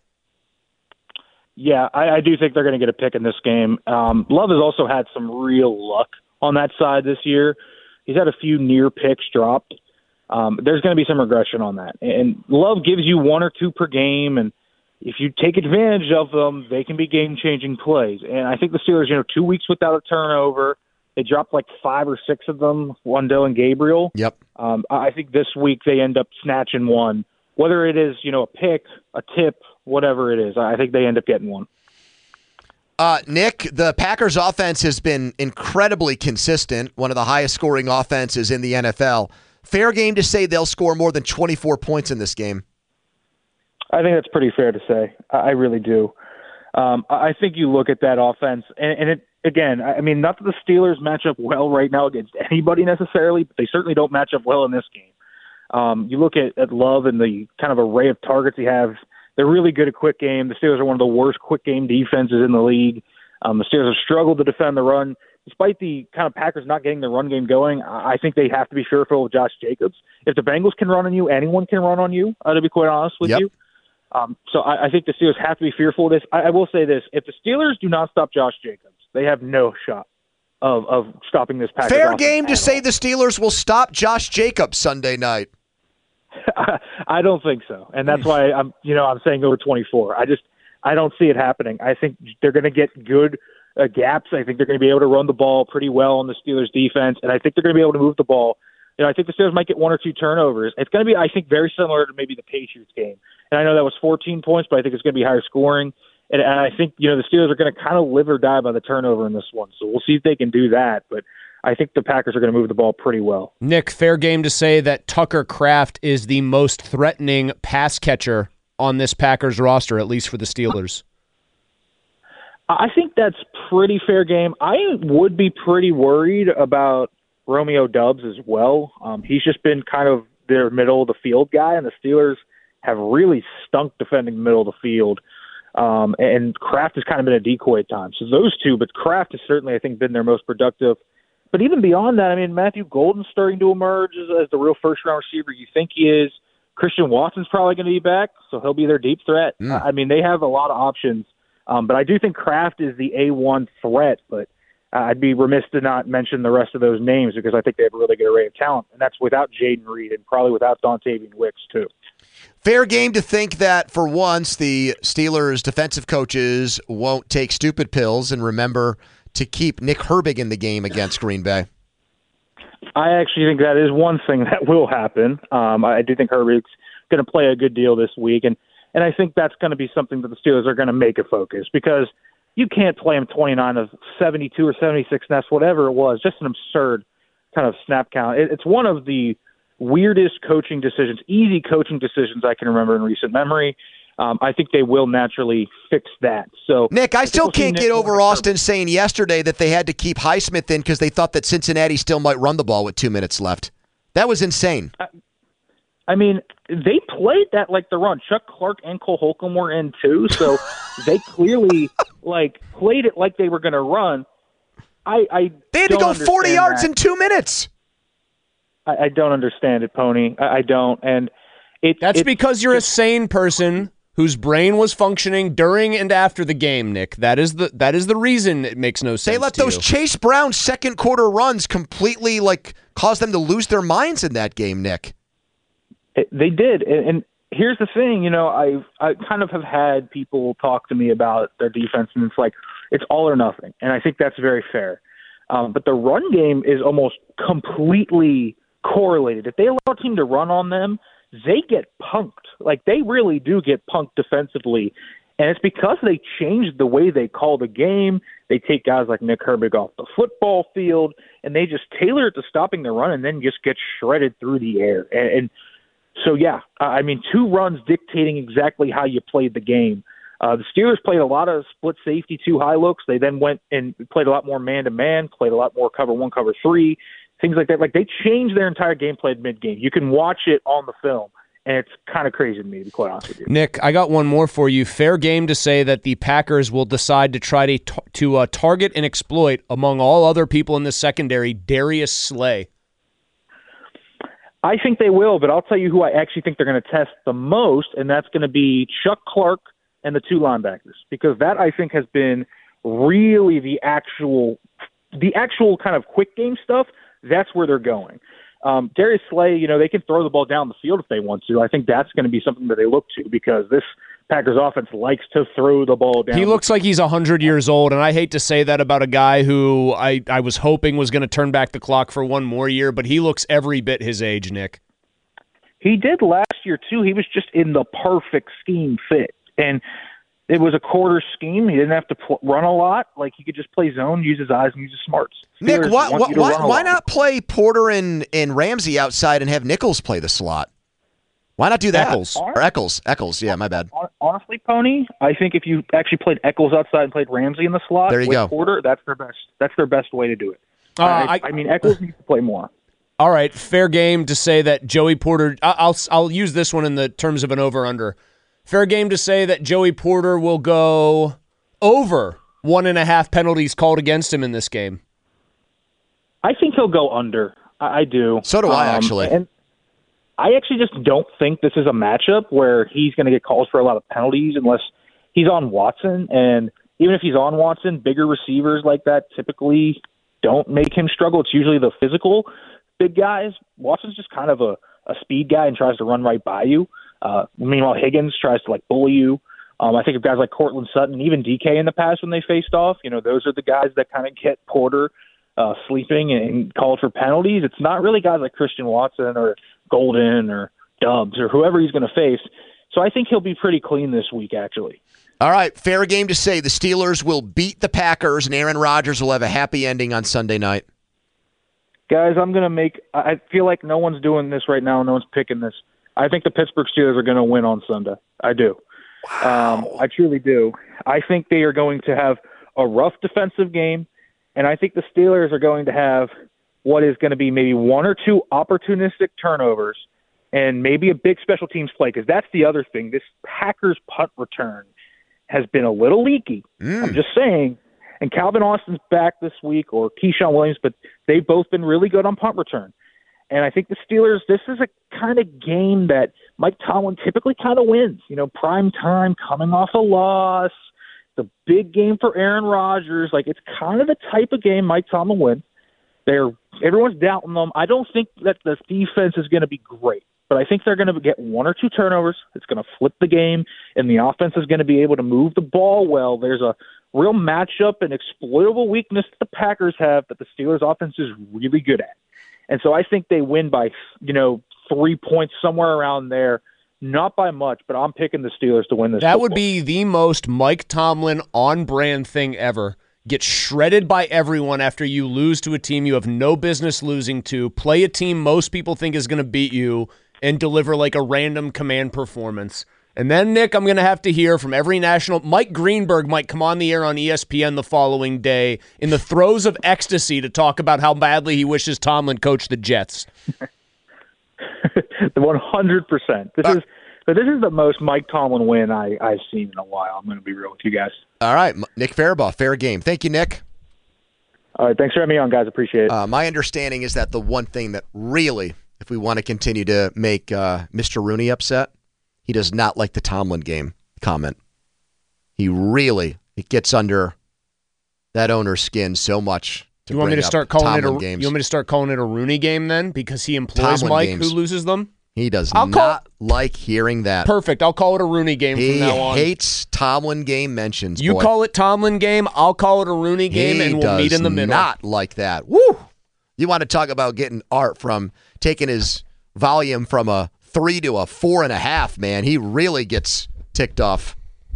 Yeah, I, I do think they're going to get a pick in this game. Um, Love has also had some real luck on that side this year. He's had a few near picks dropped. Um, there's going to be some regression on that. And Love gives you one or two per game, and if you take advantage of them, they can be game-changing plays. And I think the Steelers, you know, two weeks without a turnover, they dropped like five or six of them, Wendell and Gabriel. Yep. Um, I think this week they end up snatching one. Whether it is, you know, a pick, a tip, whatever it is, I think they end up getting one. Uh, Nick, the Packers offense has been incredibly consistent, one of the highest scoring offenses in the N F L. Fair game to say they'll score more than twenty-four points in this game. I think that's pretty fair to say. I really do. Um, I think you look at that offense, and, and it again, I mean, not that the Steelers match up well right now against anybody necessarily, but they certainly don't match up well in this game. Um, you look at, at Love and the kind of array of targets he has. They're really good at quick game. The Steelers are one of the worst quick game defenses in the league. Um, the Steelers have struggled to defend the run. Despite the kind of Packers not getting the run game going, I think they have to be fearful of Josh Jacobs. If the Bengals can run on you, anyone can run on you, uh, to be quite honest with Yep. you. Um, so I, I think the Steelers have to be fearful of this. I, I will say this. If the Steelers do not stop Josh Jacobs, they have no shot of, of stopping this Packers Fair offense game to at say all. the Steelers will stop Josh Jacobs Sunday night. I don't think so, and that's why I'm, you know, I'm saying over twenty-four. I just, I don't see it happening. I think they're going to get good uh, gaps. I think they're going to be able to run the ball pretty well on the Steelers' defense, and I think they're going to be able to move the ball. You know, I think the Steelers might get one or two turnovers. It's going to be, I think, very similar to maybe the Patriots game. And I know that was fourteen points, but I think it's going to be higher scoring. And, and I think, you know, the Steelers are going to kind of live or die by the turnover in this one. So we'll see if they can do that. But I think the Packers are going to move the ball pretty well. Nick, fair game to say that Tucker Kraft is the most threatening pass catcher on this Packers roster, at least for the Steelers. I think that's pretty fair game. I would be pretty worried about Romeo Doubs as well. Um, he's just been kind of their middle of the field guy, and the Steelers have really stunk defending the middle of the field. Um, and Kraft has kind of been a decoy at times. So those two, but Kraft has certainly, I think, been their most productive. But even beyond that, I mean, Matthew Golden's starting to emerge as, as the real first-round receiver you think he is. Christian Watson's probably going to be back, so he'll be their deep threat. Mm. I mean, they have a lot of options. Um, but I do think Kraft is the A one threat, but uh, I'd be remiss to not mention the rest of those names because I think they have a really good array of talent, and that's without Jaden Reed and probably without Dontavian Wicks, too. Fair game to think that for once the Steelers defensive coaches won't take stupid pills and remember to keep Nick Herbig in the game against Green Bay. I actually think that is one thing that will happen. Um, I do think Herbig's going to play a good deal this week, and, and I think that's going to be something that the Steelers are going to make a focus because you can't play him twenty-nine of seventy-two or seventy-six snaps, whatever it was, just an absurd kind of snap count. It, it's one of the weirdest coaching decisions, easy coaching decisions I can remember in recent memory. Um, I think they will naturally fix that. So, Nick, I still we'll see can't Nick get over Herbig. Austin saying yesterday that they had to keep Highsmith in because they thought that Cincinnati still might run the ball with two minutes left. That was insane. I, I mean, they played that like the run. Chuck Clark and Cole Holcomb were in too, so they clearly like played it like they were going to run. I, I they had to don't go forty understand yards that. in two minutes. I, I don't understand it, Pony. I, I don't, and it. That's it, because you're a sane person whose brain was functioning during and after the game, Nick. That is the that is the reason it makes no sense. They let to those you. Chase Brown second quarter runs completely like cause them to lose their minds in that game, Nick. It, they did, and, and here's the thing. You know, I I kind of have had people talk to me about their defense, and it's like it's all or nothing, and I think that's very fair. Um, but the run game is almost completely correlated. If they allow a team to run on them, they get punked. Like, they really do get punked defensively. And it's because they changed the way they call the game. They take guys like Nick Herbig off the football field, and they just tailor it to stopping the run and then just get shredded through the air. And, and so, yeah, I mean, two runs dictating exactly how you played the game. Uh, the Steelers played a lot of split safety, two high looks. They then went and played a lot more man-to-man, played a lot more cover one, cover three, things like that. Like, they changed their entire game plan mid-game. You can watch it on the film, and it's kind of crazy to me, to be quite honest with you. Nick, I got one more for you. Fair game to say that the Packers will decide to try to to uh, target and exploit, among all other people in the secondary, Darius Slay. I think they will, but I'll tell you who I actually think they're going to test the most, and that's going to be Chuck Clark and the two linebackers, because that, I think, has been really the actual the actual kind of quick game stuff. That's where they're going. Um, Darius Slay, you know, they can throw the ball down the field if they want to. I think that's going to be something that they look to, because this Packers offense likes to throw the ball down. He looks like he's one hundred years old, and I hate to say that about a guy who I, I was hoping was going to turn back the clock for one more year, but he looks every bit his age, Nick. He did last year, too. He was just in the perfect scheme fit. And it was a quarter scheme. He didn't have to pl- run a lot. Like, he could just play zone, use his eyes, and use his smarts. Nick, Steelers why, want why, you to why, run a why lot. not play Porter and, and Ramsey outside and have Nichols play the slot? Why not do that? Eccles. Or Eccles. Eccles, yeah, my bad. Honestly, Pony, I think if you actually played Eccles outside and played Ramsey in the slot There you with go. Porter, that's their best. That's their best way to do it. Uh, I, I- I mean, Eccles needs to play more. All right, fair game to say that Joey Porter. I- I'll I'll use this one in the terms of an over/under. Fair game to say that Joey Porter will go over one and a half penalties called against him in this game? I think he'll go under. I, I do. So do I, Um, actually. And I actually just don't think this is a matchup where he's going to get calls for a lot of penalties unless he's on Watson. And even if he's on Watson, bigger receivers like that typically don't make him struggle. It's usually the physical big guys. Watson's just kind of a, a speed guy and tries to run right by you. Uh, meanwhile, Higgins tries to like bully you. Um, I think of guys like Cortland Sutton and even D K in the past when they faced off. You know, those are the guys that kind of get Porter uh, sleeping and called for penalties. It's not really guys like Christian Watson or Golden or Dubs or whoever he's going to face. So I think he'll be pretty clean this week, actually. All right, fair game to say the Steelers will beat the Packers and Aaron Rodgers will have a happy ending on Sunday night. Guys, I'm going to make – I feel like no one's doing this right now. No one's picking this. I think the Pittsburgh Steelers are going to win on Sunday. I do. Wow. Um, I truly do. I think they are going to have a rough defensive game, and I think the Steelers are going to have what is going to be maybe one or two opportunistic turnovers and maybe a big special teams play, because that's the other thing. This Packers punt return has been a little leaky. Mm. I'm just saying. And Calvin Austin's back this week, or Keyshawn Williams, but they've both been really good on punt return. And I think the Steelers, this is a kind of game that Mike Tomlin typically kind of wins. You know, prime time, coming off a loss, the big game for Aaron Rodgers. Like, it's kind of the type of game Mike Tomlin wins. They're everyone's doubting them. I don't think that the defense is going to be great, but I think they're going to get one or two turnovers. It's going to flip the game, and the offense is going to be able to move the ball well. There's a real matchup and exploitable weakness that the Packers have that the Steelers' offense is really good at. And so I think they win by, you know, three points, somewhere around there. Not by much, but I'm picking the Steelers to win this. That football. would be the most Mike Tomlin on-brand thing ever. Get shredded by everyone after you lose to a team you have no business losing to, play a team most people think is going to beat you, and deliver like a random command performance. And then, Nick, I'm going to have to hear from every national. Mike Greenberg might come on the air on E S P N the following day in the throes of ecstasy to talk about how badly he wishes Tomlin coached the Jets. one hundred percent. This uh, is but this is the most Mike Tomlin win I, I've seen in a while. I'm going to be real with you guys. All right, Nick Farabaugh, fair game. Thank you, Nick. All right, thanks for having me on, guys. Appreciate it. Uh, my understanding is that the one thing that really, if we want to continue to make uh, Mister Rooney upset, he does not like the Tomlin game comment. He really it gets under that owner's skin so much. To you want me to start calling Tomlin it a games. You want me to start calling it a Rooney game then, because he employs Tomlin Mike games. who loses them? He does I'll not call, like hearing that. Perfect. I'll call it a Rooney game he from now on. He hates Tomlin game mentions. You boy. call it Tomlin game, I'll call it a Rooney game, he and we'll does meet in the middle. Not like that. Woo! You want to talk about getting art from taking his volume from a three to a four and a half, man. He really gets ticked off.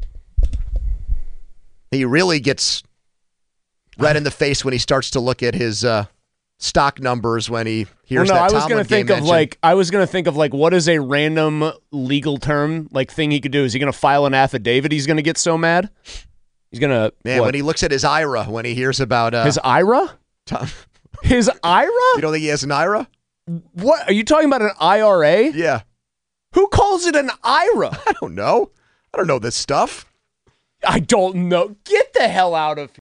He really gets red in the face when he starts to look at his uh, stock numbers when he hears well, no, that I was Tomlin gonna think game of mentioned. like I was gonna think of like what is a random legal term like thing he could do? Is he gonna file an affidavit? He's gonna get so mad. He's gonna man what? when he looks at his I R A when he hears about uh, his I R A. Tom, his I R A. You don't think he has an I R A? What are you talking about? An I R A? Yeah. Who calls it an I R A? I don't know. I don't know this stuff. I don't know. Get the hell out of here.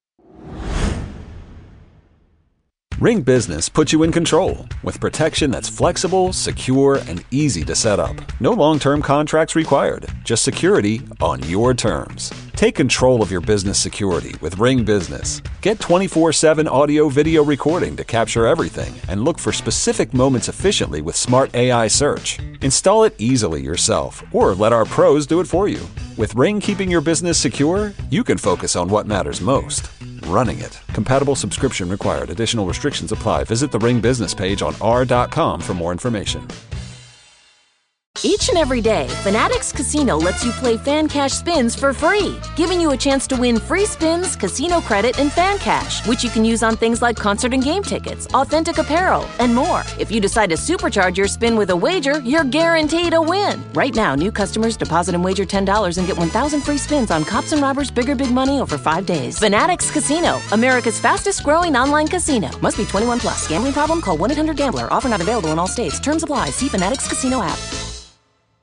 Ring Business puts you in control with protection that's flexible, secure, and easy to set up. No long-term contracts required, just security on your terms. Take control of your business security with Ring Business. Get twenty-four seven audio video recording to capture everything and look for specific moments efficiently with Smart A I search. Install it easily yourself or let our pros do it for you. With Ring keeping your business secure, you can focus on what matters most. Running it. Compatible subscription required. Additional restrictions apply. Visit the Ring business page on r dot com for more information. Each and every day, Fanatics Casino lets you play Fan Cash spins for free, giving you a chance to win free spins, casino credit, and Fan Cash, which you can use on things like concert and game tickets, authentic apparel, and more. If you decide to supercharge your spin with a wager, you're guaranteed a win. Right now, new customers deposit and wager ten dollars and get one thousand free spins on Cops and Robbers Bigger Big Money over five days. Fanatics Casino, America's fastest growing online casino. Must be twenty-one plus. Gambling problem? Call one eight hundred gambler. Offer not available in all states. Terms apply. See Fanatics Casino app.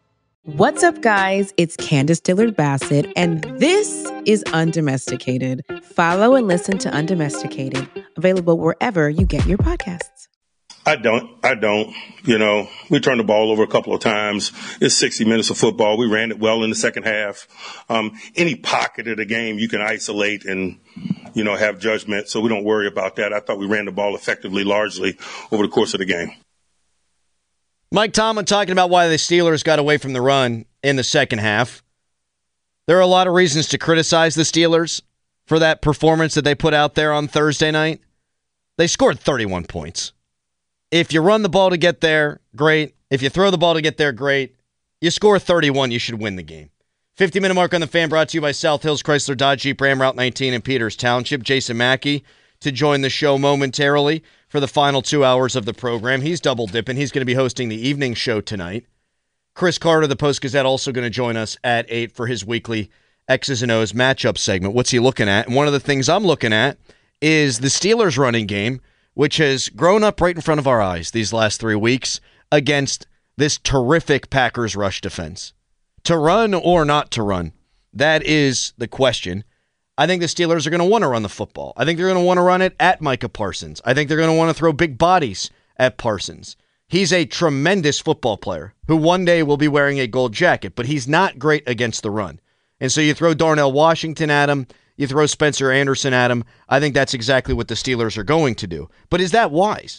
What's up, guys? It's Candace Dillard Bassett, and this is Undomesticated. Follow and listen to Undomesticated, available wherever you get your podcasts. I don't. I don't. You know, we turned the ball over a couple of times. It's sixty minutes of football. We ran it well in the second half. Um, any pocket of the game you can isolate and, you know, have judgment, so we don't worry about that. I thought we ran the ball effectively largely over the course of the game. Mike Tomlin talking about why the Steelers got away from the run in the second half. There are a lot of reasons to criticize the Steelers for that performance that they put out there on Thursday night. They scored thirty-one points. If you run the ball to get there, great. If you throw the ball to get there, great. You score thirty-one, you should win the game. fifty-minute mark on the Fan brought to you by South Hills Chrysler Dodge Jeep Ram Route nineteen in Peters Township. Jason Mackey to join the show momentarily for the final two hours of the program. He's double dipping. He's going to be hosting the evening show tonight. Chris Carter, the Post-Gazette, also going to join us at eight for his weekly X's and O's matchup segment. What's he looking at? And one of the things I'm looking at is the Steelers running game, which has grown up right in front of our eyes these last three weeks against this terrific Packers rush defense. To run or not to run, that is the question. I think the Steelers are going to want to run the football. I think they're going to want to run it at Micah Parsons. I think they're going to want to throw big bodies at Parsons. He's a tremendous football player who one day will be wearing a gold jacket, but he's not great against the run. And so you throw Darnell Washington at him, you throw Spencer Anderson at him. I think that's exactly what the Steelers are going to do. But is that wise?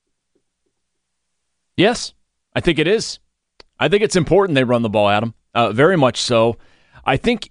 Yes, I think it is. I think it's important they run the ball at him. Uh, very much so. I think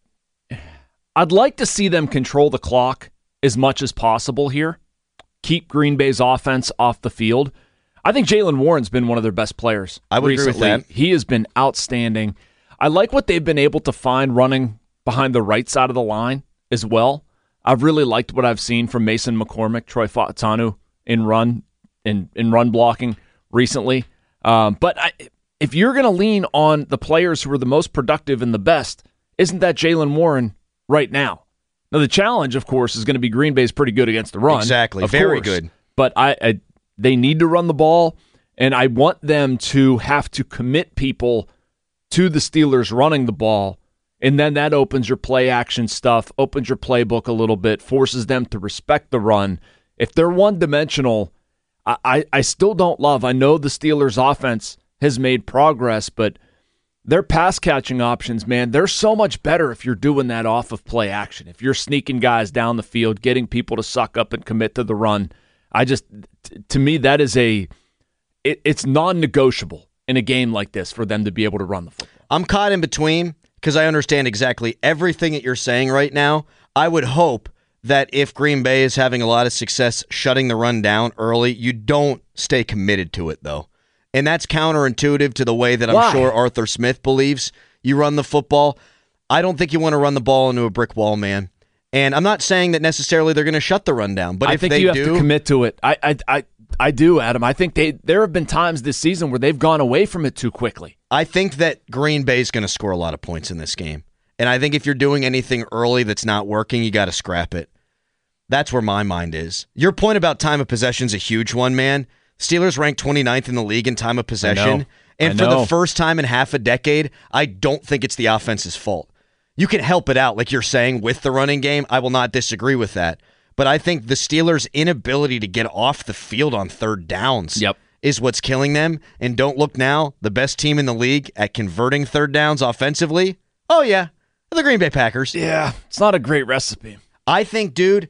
I'd like to see them control the clock as much as possible here. Keep Green Bay's offense off the field. I think Jaylen Warren's been one of their best players. I would recently. agree with that. He has been outstanding. I like what they've been able to find running behind the right side of the line as well. I've really liked what I've seen from Mason McCormick, Troy Fautanu in run in, in run blocking recently. Um, but I, if you're going to lean on the players who are the most productive and the best, isn't that Jaylen Warren right now? Now, the challenge, of course, is going to be Green Bay's pretty good against the run. Exactly. Very course. good. But I, I they need to run the ball, and I want them to have to commit people to the Steelers running the ball, and then that opens your play action stuff, opens your playbook a little bit, forces them to respect the run. If they're one-dimensional, I, I, I still don't love. I know the Steelers' offense has made progress, but their pass-catching options, man, they're so much better if you're doing that off of play action. If you're sneaking guys down the field, getting people to suck up and commit to the run. I just, t- to me, that is a, it, it's non-negotiable in a game like this for them to be able to run the football. I'm caught in between because I understand exactly everything that you're saying right now. I would hope that if Green Bay is having a lot of success shutting the run down early, you don't stay committed to it, though. And that's counterintuitive to the way that I'm Why? sure Arthur Smith believes you run the football. I don't think you want to run the ball into a brick wall, man. And I'm not saying that necessarily they're going to shut the run down, but I if think they you have do, to commit to it. I, I, I, I do, Adam. I think they. There have been times this season where they've gone away from it too quickly. I think that Green Bay's going to score a lot of points in this game. And I think if you're doing anything early that's not working, you got to scrap it. That's where my mind is. Your point about time of possession is a huge one, man. Steelers ranked twenty-ninth in the league in time of possession. And I for know. the first time in half a decade, I don't think it's the offense's fault. You can help it out, like you're saying, with the running game. I will not disagree with that. But I think the Steelers' inability to get off the field on third downs yep. is what's killing them. And don't look now, the best team in the league at converting third downs offensively, oh yeah, the Green Bay Packers. Yeah, it's not a great recipe. I think, dude,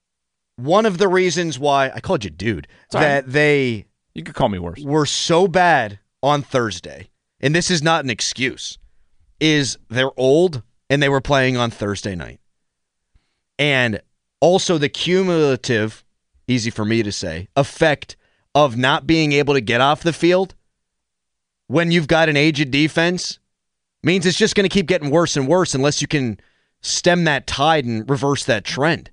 one of the reasons why, I called you dude, Sorry. that they you could call me worse. were so bad on Thursday, and this is not an excuse, is they're old and they were playing on Thursday night. And also the cumulative, easy for me to say, effect of not being able to get off the field when you've got an aged defense means it's just going to keep getting worse and worse unless you can stem that tide and reverse that trend.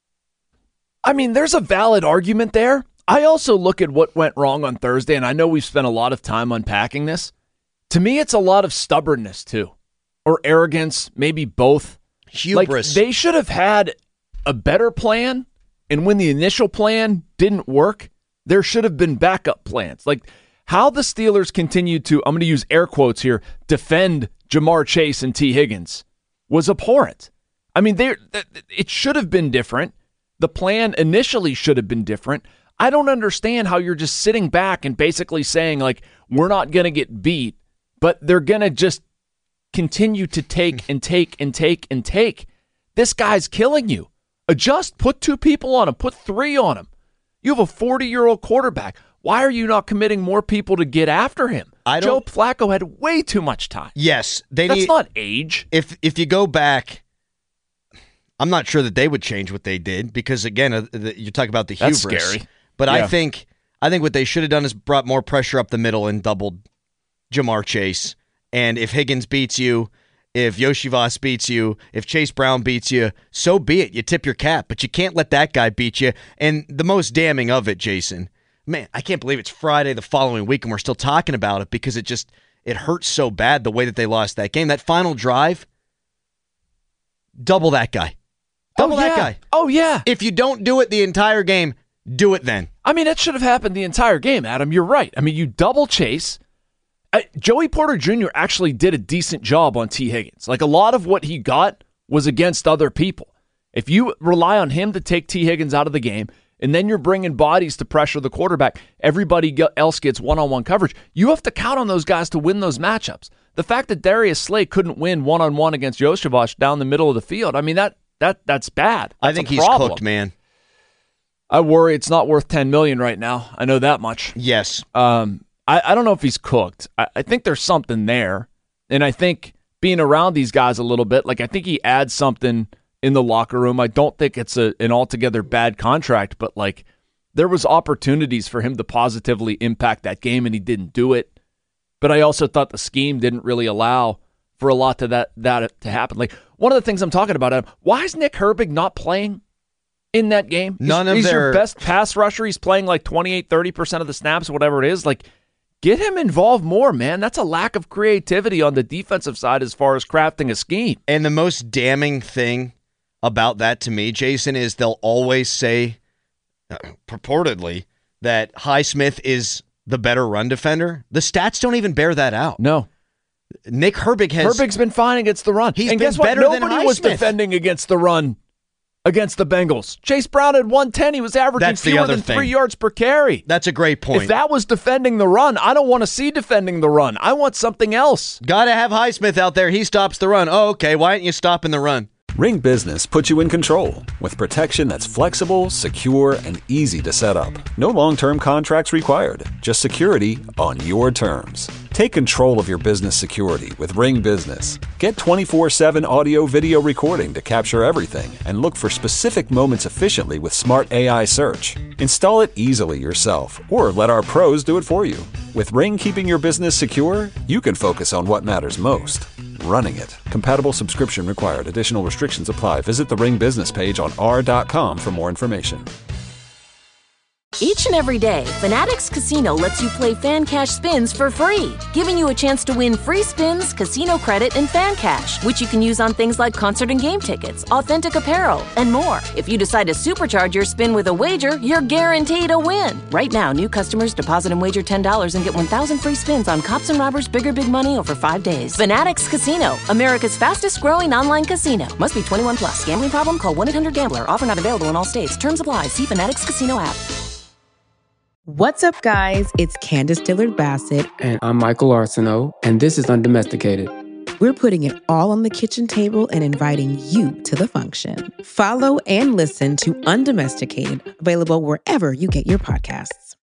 I mean, there's a valid argument there. I also look at what went wrong on Thursday, and I know we've spent a lot of time unpacking this. To me, it's a lot of stubbornness, too. Or arrogance, maybe both. Hubris. Like, they should have had a better plan, and when the initial plan didn't work, there should have been backup plans. Like, How the Steelers continue to, I'm going to use air quotes here, defend Jamar Chase and T. Higgins was abhorrent. I mean, they it should have been different. The plan initially should have been different. I don't understand how you're just sitting back and basically saying, like, we're not going to get beat, but they're going to just continue to take and take and take and take. This guy's killing you. Adjust. Put two people on him. Put three on him. You have a forty-year-old quarterback. Why are you not committing more people to get after him? I Joe don't, Flacco had way too much time. Yes. they That's need, not age. If if you go back, I'm not sure that they would change what they did because, again, uh, the, you talk about the hubris. That's scary. But Yeah. I think I think what they should have done is brought more pressure up the middle and doubled Jamar Chase. And if Higgins beats you, if Yoshi Voss beats you, if Chase Brown beats you, so be it. You tip your cap, but you can't let that guy beat you. And the most damning of it, Jason, man, I can't believe it's Friday the following week and we're still talking about it because it just it hurts so bad the way that they lost that game. That final drive, double that guy. Double oh, that yeah. guy. Oh, yeah. If you don't do it the entire game, do it then. I mean, it should have happened the entire game, Adam. You're right. I mean, you double chase. Uh, Joey Porter Junior actually did a decent job on T. Higgins. Like, a lot of what he got was against other people. If you rely on him to take T. Higgins out of the game, and then you're bringing bodies to pressure the quarterback, everybody else gets one-on-one coverage. You have to count on those guys to win those matchups. The fact that Darius Slay couldn't win one-on-one against Josevich down the middle of the field, I mean, that that that's bad. That's I think a he's problem. cooked, man. I worry it's not worth ten million dollars right now. I know that much. Yes. Um, I, I don't know if he's cooked. I, I think there's something there. And I think being around these guys a little bit, like I think he adds something in the locker room. I don't think it's a, an altogether bad contract, but like there was opportunities for him to positively impact that game and he didn't do it. But I also thought the scheme didn't really allow for a lot to that, that to happen. Like one of the things I'm talking about, Adam, why is Nick Herbig not playing in that game? None he's, of he's their your best pass rusher. He's playing like twenty-eight, thirty percent of the snaps, whatever it is. Like, get him involved more, man. That's a lack of creativity on the defensive side as far as crafting a scheme. And the most damning thing about that to me, Jason, is they'll always say, uh, purportedly, that Highsmith is the better run defender. The stats don't even bear that out. No. Nick Herbig has... Herbig's been fine against the run. He's and been guess what? better Nobody than Highsmith. was defending against the run against the Bengals. Chase Brown had one ten. He was averaging That's the fewer other than thing. three yards per carry. That's a great point. If that was defending the run, I don't want to see defending the run. I want something else. Got to have Highsmith out there. He stops the run. Oh, okay. Why aren't you stopping the run? Ring Business puts you in control with protection that's flexible, secure, and easy to set up. No long-term contracts required, just security on your terms. Take control of your business security with Ring Business. Get twenty-four seven audio video recording to capture everything and look for specific moments efficiently with smart A I search. Install it easily yourself or let our pros do it for you. With Ring keeping your business secure, you can focus on what matters most. Running it. Compatible subscription required. Additional restrictions apply. Visit the Ring business page on r dot com for more information. Each and every day, Fanatics Casino lets you play Fan Cash spins for free, giving you a chance to win free spins, casino credit, and Fan Cash, which you can use on things like concert and game tickets, authentic apparel, and more. If you decide to supercharge your spin with a wager, you're guaranteed a win. Right now, new customers deposit and wager ten dollars and get one thousand free spins on Cops and Robbers Bigger Big Money over five days. Fanatics Casino, America's fastest growing online casino. Must be twenty-one plus. Gambling problem? Call one eight hundred gambler. Offer not available in all states. Terms apply. See Fanatics Casino app. What's up, guys? It's Candace Dillard Bassett. And I'm Michael Arsenault, and this is Undomesticated. We're putting it all on the kitchen table and inviting you to the function. Follow and listen to Undomesticated, available wherever you get your podcasts.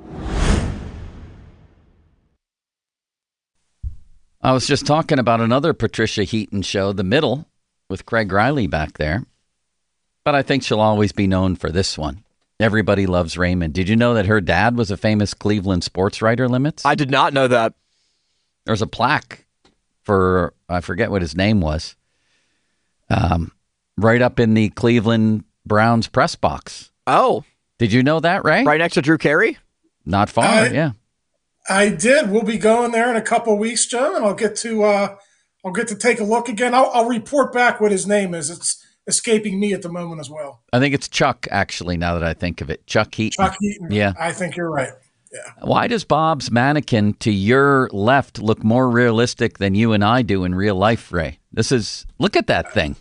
I was just talking about another Patricia Heaton show, The Middle, with Craig Riley back there. But I think she'll always be known for this one. Everybody Loves Raymond. Did you know that her dad was a famous Cleveland sports writer, Limits? I did not know that. There's a plaque for, I forget what his name was, um, right up in the Cleveland Browns press box. Oh. Did you know that, Ray? Right next to Drew Carey? Not far, I, yeah. I did. We'll be going there in a couple of weeks, Joe, and I'll get to uh, I'll get to take a look again. I'll, I'll report back what his name is. It's escaping me at the moment as well. I think it's Chuck, actually, now that I think of it. Chuck Heaton. Chuck Heaton. Yeah. I think you're right. Why does Bob's mannequin to your left look more realistic than you and I do in real life, Ray? This is, look at that thing.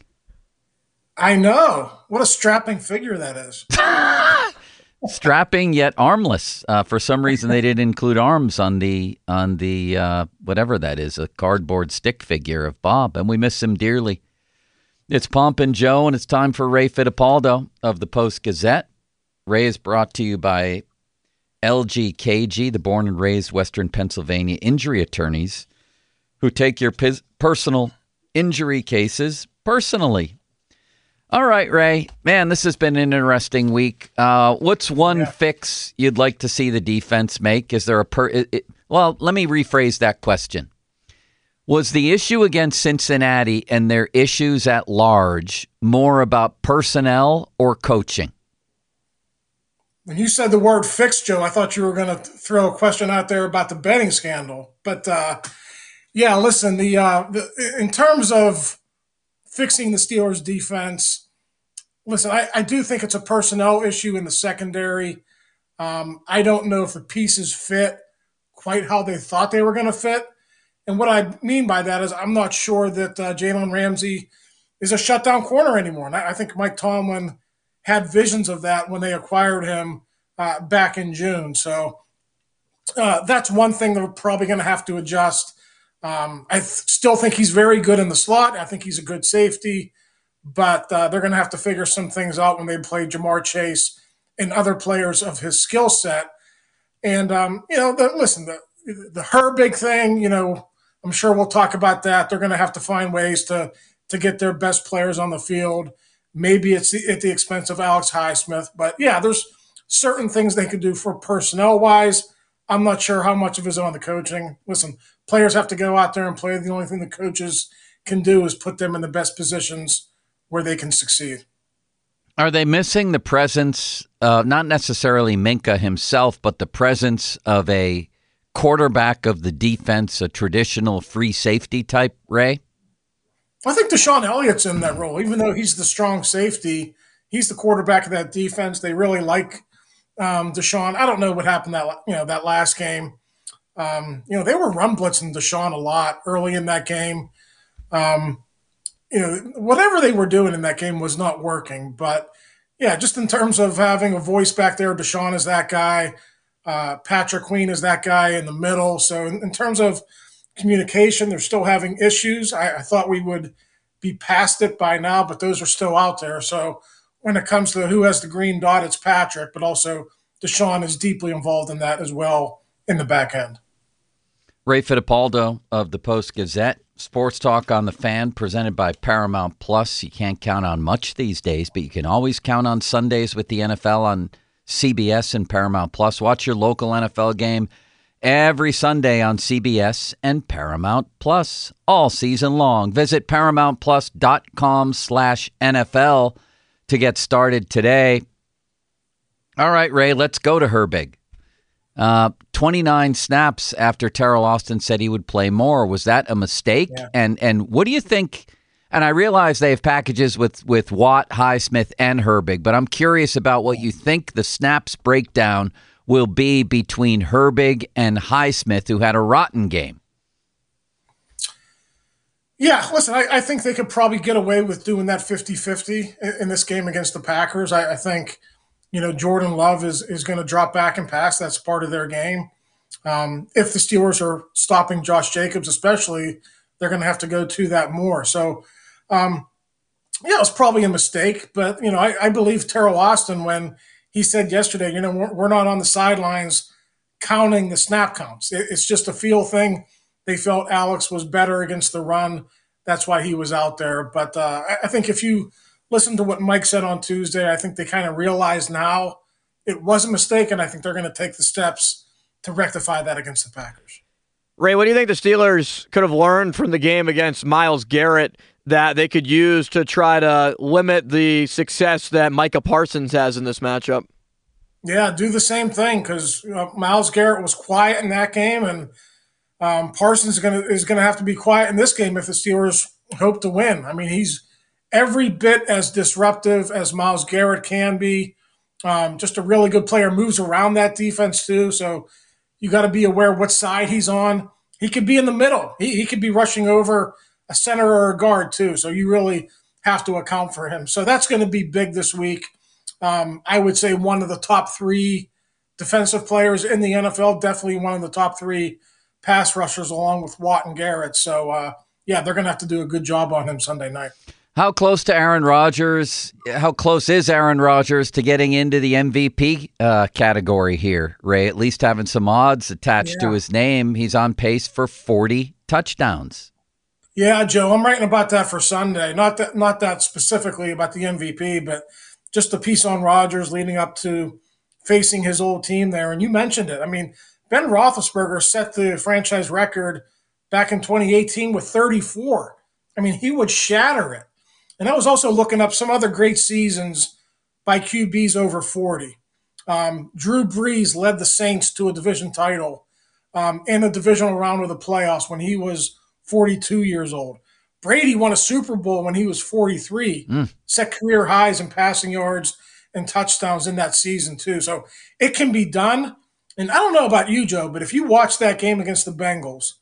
I know. What a strapping figure that is. Strapping yet armless. Uh, for some reason, they didn't include arms on the, on the uh, whatever that is, a cardboard stick figure of Bob, and we miss him dearly. It's Pomp and Joe, and it's time for Ray Fittipaldo of the Post-Gazette. Ray is brought to you by L G K G, the born and raised Western Pennsylvania injury attorneys who take your pis- personal injury cases personally. All right, Ray. Man, this has been an interesting week. Uh, what's one yeah. fix you'd like to see the defense make? Is there a per? It, it, well, let me rephrase that question. Was the issue against Cincinnati and their issues at large more about personnel or coaching? When you said the word fix, Joe, I thought you were going to throw a question out there about the betting scandal. But, uh, yeah, listen, the, uh, the in terms of fixing the Steelers' defense, listen, I, I do think it's a personnel issue in the secondary. Um, I don't know if the pieces fit quite how they thought they were going to fit. And what I mean by that is I'm not sure that uh, Jalen Ramsey is a shutdown corner anymore. And I, I think Mike Tomlin had visions of that when they acquired him uh, back in June. So uh, that's one thing they're probably going to have to adjust. Um, I th- still think he's very good in the slot. I think he's a good safety, but uh, they're going to have to figure some things out when they play Jamar Chase and other players of his skill set. And, um, you know, the, listen, the, the Herbig thing, you know, I'm sure we'll talk about that. They're going to have to find ways to to get their best players on the field. Maybe it's at the expense of Alex Highsmith. But, yeah, there's certain things they could do for personnel-wise. I'm not sure how much of it is on the coaching. Listen, players have to go out there and play. The only thing the coaches can do is put them in the best positions where they can succeed. Are they missing the presence, uh, not necessarily Minka himself, but the presence of a quarterback of the defense, a traditional free safety type, Ray? I think Deshaun Elliott's in that role. Even though he's the strong safety, he's the quarterback of that defense. They really like um, Deshaun. I don't know what happened that you know that last game. Um, you know, they were run blitzing Deshaun a lot early in that game. Um, you know, whatever they were doing in that game was not working. But, yeah, just in terms of having a voice back there, Deshaun is that guy. Uh, Patrick Queen is that guy in the middle. So in, in terms of communication, they're still having issues. I, I thought we would be past it by now, but those are still out there. So when it comes to who has the green dot, it's Patrick, but also Deshaun is deeply involved in that as well in the back end. Ray Fittipaldo of the Post-Gazette. Sports Talk on the Fan, presented by Paramount Plus. You can't count on much these days, but you can always count on Sundays with the N F L on C B S and Paramount Plus. Watch your local N F L game every Sunday on C B S and Paramount Plus all season long. Visit paramountplus.com slash NFL to get started today. All right, Ray, let's go to Herbig. Uh, twenty-nine snaps after Terrell Austin said he would play more. Was that a mistake? Yeah. And and what do you think? And I realize they have packages with, with Watt, Highsmith, and Herbig, but I'm curious about what you think the snaps breakdown will be between Herbig and Highsmith, who had a rotten game. Yeah, listen, I, I think they could probably get away with doing that fifty-fifty in, in this game against the Packers. I, I think, you know, Jordan Love is, is going to drop back and pass. That's part of their game. Um, if the Steelers are stopping Josh Jacobs especially, they're going to have to go to that more. So, um, yeah, it was probably a mistake. But, you know, I, I believe Terrell Austin when he said yesterday, you know, we're, we're not on the sidelines counting the snap counts. It, it's just a feel thing. They felt Alex was better against the run. That's why he was out there. But uh, I, I think if you listen to what Mike said on Tuesday, I think they kind of realize now it was a mistake, and I think they're going to take the steps to rectify that against the Packers. Ray, what do you think the Steelers could have learned from the game against Myles Garrett that they could use to try to limit the success that Micah Parsons has in this matchup? Yeah, do the same thing because you know, Myles Garrett was quiet in that game, and um, Parsons is going to is going to have to be quiet in this game if the Steelers hope to win. I mean, he's every bit as disruptive as Myles Garrett can be. Um, just a really good player, moves around that defense too. So You got to be aware what side he's on. He could be in the middle. He, he could be rushing over a center or a guard too. So you really have to account for him. So that's going to be big this week. Um, I would say one of the top three defensive players in the N F L, definitely one of the top three pass rushers along with Watt and Garrett. So, uh, yeah, they're going to have to do a good job on him Sunday night. How close to Aaron Rodgers, how close is Aaron Rodgers to getting into the M V P uh, category here, Ray? At least having some odds attached yeah. to his name. He's on pace for forty touchdowns. Yeah, Joe, I'm writing about that for Sunday. Not that, not that specifically about the M V P, but just a piece on Rodgers leading up to facing his old team there. And you mentioned it. I mean, Ben Roethlisberger set the franchise record back in twenty eighteen with thirty-four. I mean, he would shatter it. And I was also looking up some other great seasons by Q Bs over forty. Um, Drew Brees led the Saints to a division title um, in a divisional round of the playoffs when he was forty-two years old. Brady won a Super Bowl when he was forty-three, mm. set career highs in passing yards and touchdowns in that season too. So it can be done. And I don't know about you, Joe, but if you watch that game against the Bengals,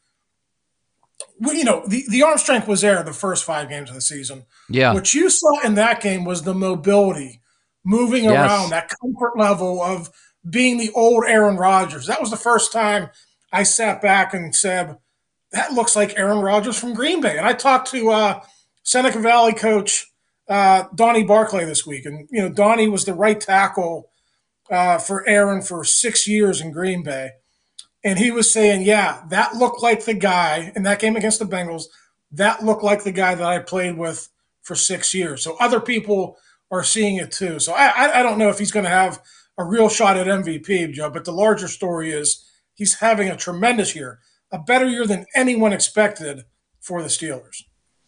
well, you know, the, the arm strength was there the first five games of the season. Yeah. What you saw in that game was the mobility, moving yes. around, that comfort level of being the old Aaron Rodgers. That was the first time I sat back and said, that looks like Aaron Rodgers from Green Bay. And I talked to uh, Seneca Valley coach uh, Donnie Barclay this week. And, you know, Donnie was the right tackle uh, for Aaron for six years in Green Bay. And he was saying, yeah, that looked like the guy in that game against the Bengals. That looked like the guy that I played with for six years. So other people are seeing it too. So I, I don't know if he's going to have a real shot at M V P, Joe, but the larger story is he's having a tremendous year, a better year than anyone expected for the Steelers.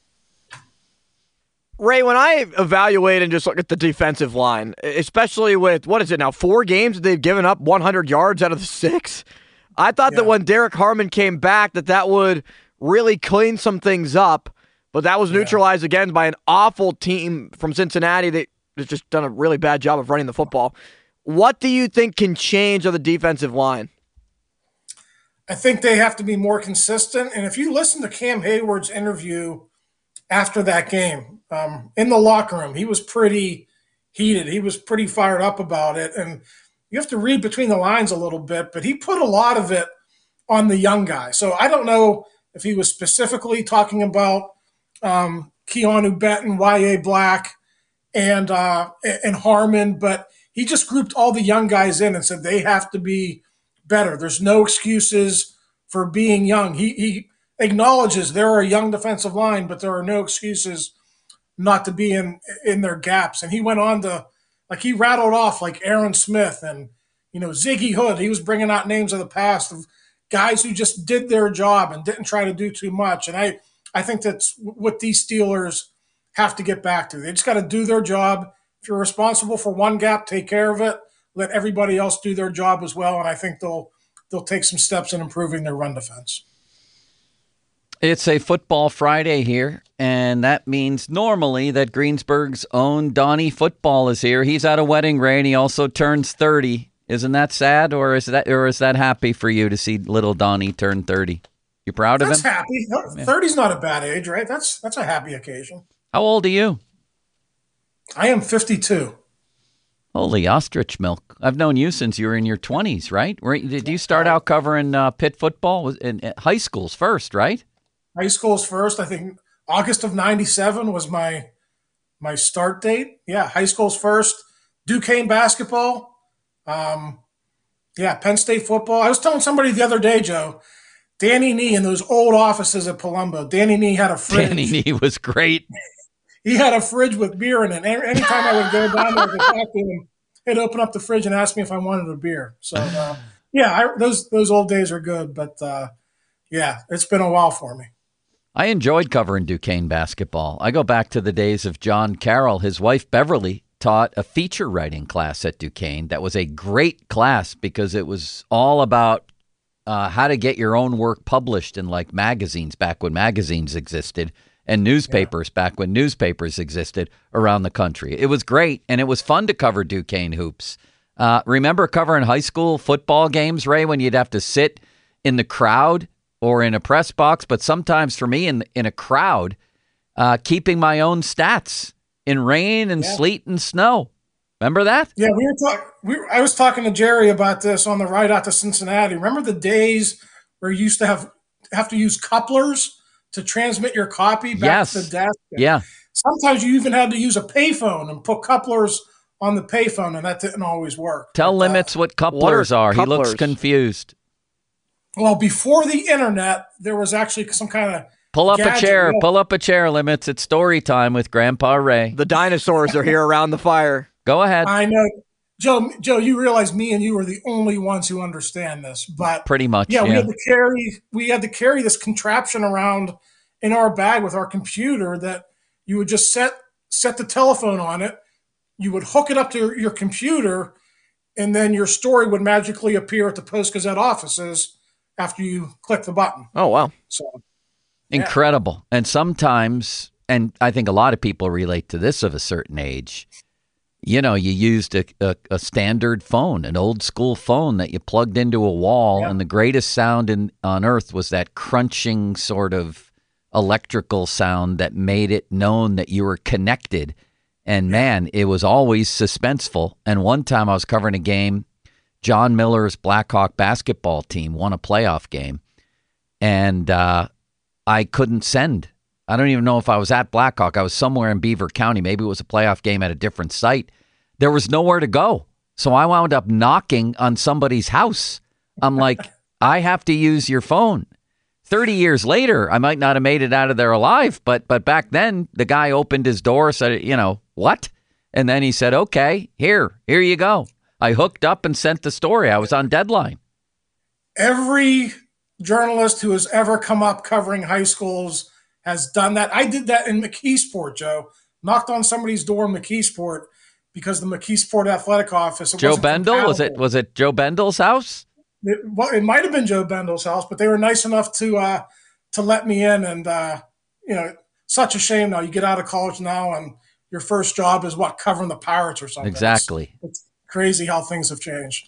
Ray, when I evaluate and just look at the defensive line, especially with, what is it now, four games that they've given up one hundred yards out of the six? I thought yeah. that when Derek Harmon came back that that would really clean some things up, but that was neutralized yeah. again by an awful team from Cincinnati that has just done a really bad job of running the football. What do you think can change on the defensive line? I think they have to be more consistent. And if you listen to Cam Hayward's interview after that game, um, in the locker room, he was pretty heated. He was pretty fired up about it. And you have to read between the lines a little bit, but he put a lot of it on the young guy. So I don't know if he was specifically talking about um, Keanu Benton, Y A Black, and uh, and Harmon, but he just grouped all the young guys in and said they have to be better. There's no excuses for being young. He, he acknowledges there are a young defensive line, but there are no excuses not to be in in their gaps. And he went on to, like, he rattled off like Aaron Smith and, you know, Ziggy Hood. He was bringing out names of the past of guys who just did their job and didn't try to do too much. And I, I think that's what these Steelers have to get back to. They just got to do their job. If you're responsible for one gap, take care of it. Let everybody else do their job as well. And I think they'll they'll take some steps in improving their run defense. It's a football Friday here, and that means normally that Greensburg's own Donnie Football is here. He's at a wedding, Ray, and he also turns thirty. Isn't that sad, or is that or is that happy for you to see little Donnie turn thirty? You proud of that's him? That's happy. thirty's not a bad age, right? That's that's a happy occasion. How old are you? I am fifty-two. Holy ostrich milk. I've known you since you were in your twenties, right? Did you start out covering uh, Pitt football? In, in high schools first, right? High school's first. I think August of ninety-seven was my my start date. Yeah, high school's first. Duquesne basketball. Um, yeah, Penn State football. I was telling somebody the other day, Joe, Danny Nee in those old offices at Palumbo. Danny Nee had a fridge. Danny Nee was great. He had a fridge with beer in it. Anytime I would go down there to talk to him, he'd open up the fridge and ask me if I wanted a beer. So, uh, yeah, I, those those old days are good. But, uh, yeah, it's been a while for me. I enjoyed covering Duquesne basketball. I go back to the days of John Carroll. His wife, Beverly, taught a feature writing class at Duquesne. That was a great class because it was all about uh, how to get your own work published in, like, magazines back when magazines existed and newspapers yeah. back when newspapers existed around the country. It was great, and it was fun to cover Duquesne hoops. Uh, remember covering high school football games, Ray, when you'd have to sit in the crowd or in a press box, but sometimes for me in in a crowd, uh, keeping my own stats in rain and Yeah. sleet and snow. Remember that? Yeah, we were talking. We, I was talking to Jerry about this on the ride out to Cincinnati. Remember the days where you used to have have to use couplers to transmit your copy back Yes. to the desk? Yeah. Sometimes you even had to use a payphone and put couplers on the payphone, and that didn't always work. Tell Limits what couplers what are are. He looks couplers? confused. Well, before the internet, there was actually some kind of Pull up a gadget. chair. Yeah. Pull up a chair, Limits. It's story time with Grandpa Ray. The dinosaurs are here around the fire. Go ahead. I know, Joe. Joe, you realize me and you are the only ones who understand this, but Pretty much, yeah, we yeah. had to carry we had to carry this contraption around in our bag with our computer that you would just set set the telephone on it. You would hook it up to your, your computer, and then your story would magically appear at the Post Gazette offices after you click the button. Oh wow! So Incredible. And sometimes, and I think a lot of people relate to this of a certain age, you know, you used a, a, a standard phone, an old school phone that you plugged into a wall, and the greatest sound in, on earth was that crunching sort of electrical sound that made it known that you were connected. And man, it was always suspenseful. And one time I was covering a game, John Miller's Blackhawk basketball team won a playoff game, and uh, I couldn't send. I don't even know if I was at Blackhawk. I was somewhere in Beaver County. Maybe it was a playoff game at a different site. There was nowhere to go. So I wound up knocking on somebody's house. I'm like, I have to use your phone. thirty years later, I might not have made it out of there alive. But but back then, the guy opened his door, said, you know, what? And then he said, okay, here, here you go. I hooked up and sent the story. I was on deadline. every journalist who has ever come up covering high schools has done that. I did that in McKeesport, Joe. Knocked on somebody's door in McKeesport because the McKeesport athletic office. It Joe wasn't Bendel? Was it compatible. was it Joe Bendel's house? It, well, it might have been Joe Bendel's house, but they were nice enough to uh, to let me in. And uh, you know, such a shame now. You get out of college now, and your first job is what, covering the Pirates or something. Exactly. It's, it's crazy how things have changed.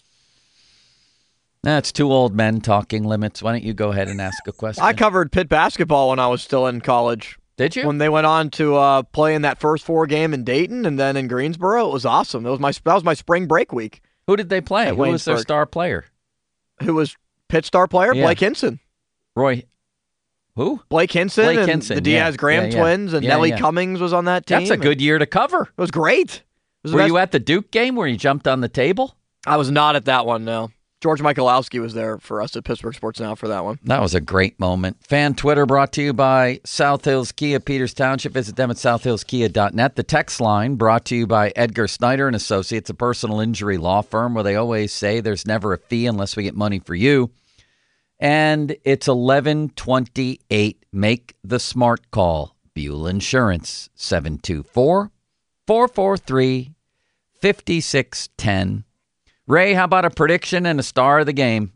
That's two old men talking limits. Why don't you go ahead and ask a question? I covered Pitt basketball when I was still in college. Did you? When they went on to uh, play in that first four game in Dayton and then in Greensboro, it was awesome. That was my that was my spring break week. Who did they play? At Who was their Waynesburg. star player? Who was Pitt star player? Yeah. Blake Hinson. Roy. Who? Blake Hinson Blake and Hinson, the Diaz yeah, Graham yeah, yeah. twins and Yeah, Nellie yeah. Cummings was on that team. That's a good year to cover. It was great. It was the Were best- you at the Duke game where you jumped on the table? I was not at that one, no. George Michalowski was there for us at Pittsburgh Sports Now for that one. That was a great moment. Fan Twitter brought to you by South Hills Kia, Peters Township. Visit them at south hills kia dot net. The text line brought to you by Edgar Snyder and Associates, a personal injury law firm where they always say there's never a fee unless we get money for you. And it's eleven twenty-eight. Make the smart call. Buell Insurance, seven two four, four four three, five six one zero. Ray, how about a prediction and a star of the game?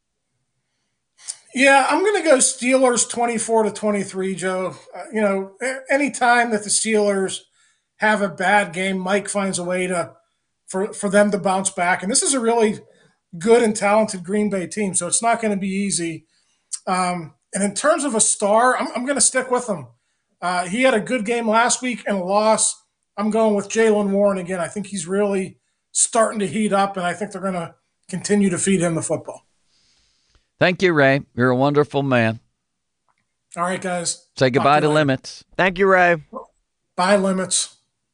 Yeah, I'm going to go Steelers twenty-four to twenty-three, Joe. Uh, you know, a- anytime that the Steelers have a bad game, Mike finds a way to for for them to bounce back. And this is a really good and talented Green Bay team, so it's not going to be easy. Um, and in terms of a star, I'm, I'm going to stick with him. Uh, he had a good game last week and a loss. I'm going with Jaylen Warren again. I think he's really starting to heat up, and I think they're going to continue to feed him the football. Thank you, Ray. You're a wonderful man. All right, guys. Say goodbye Talk to you later. Limits. Thank you, Ray. Bye, Limits.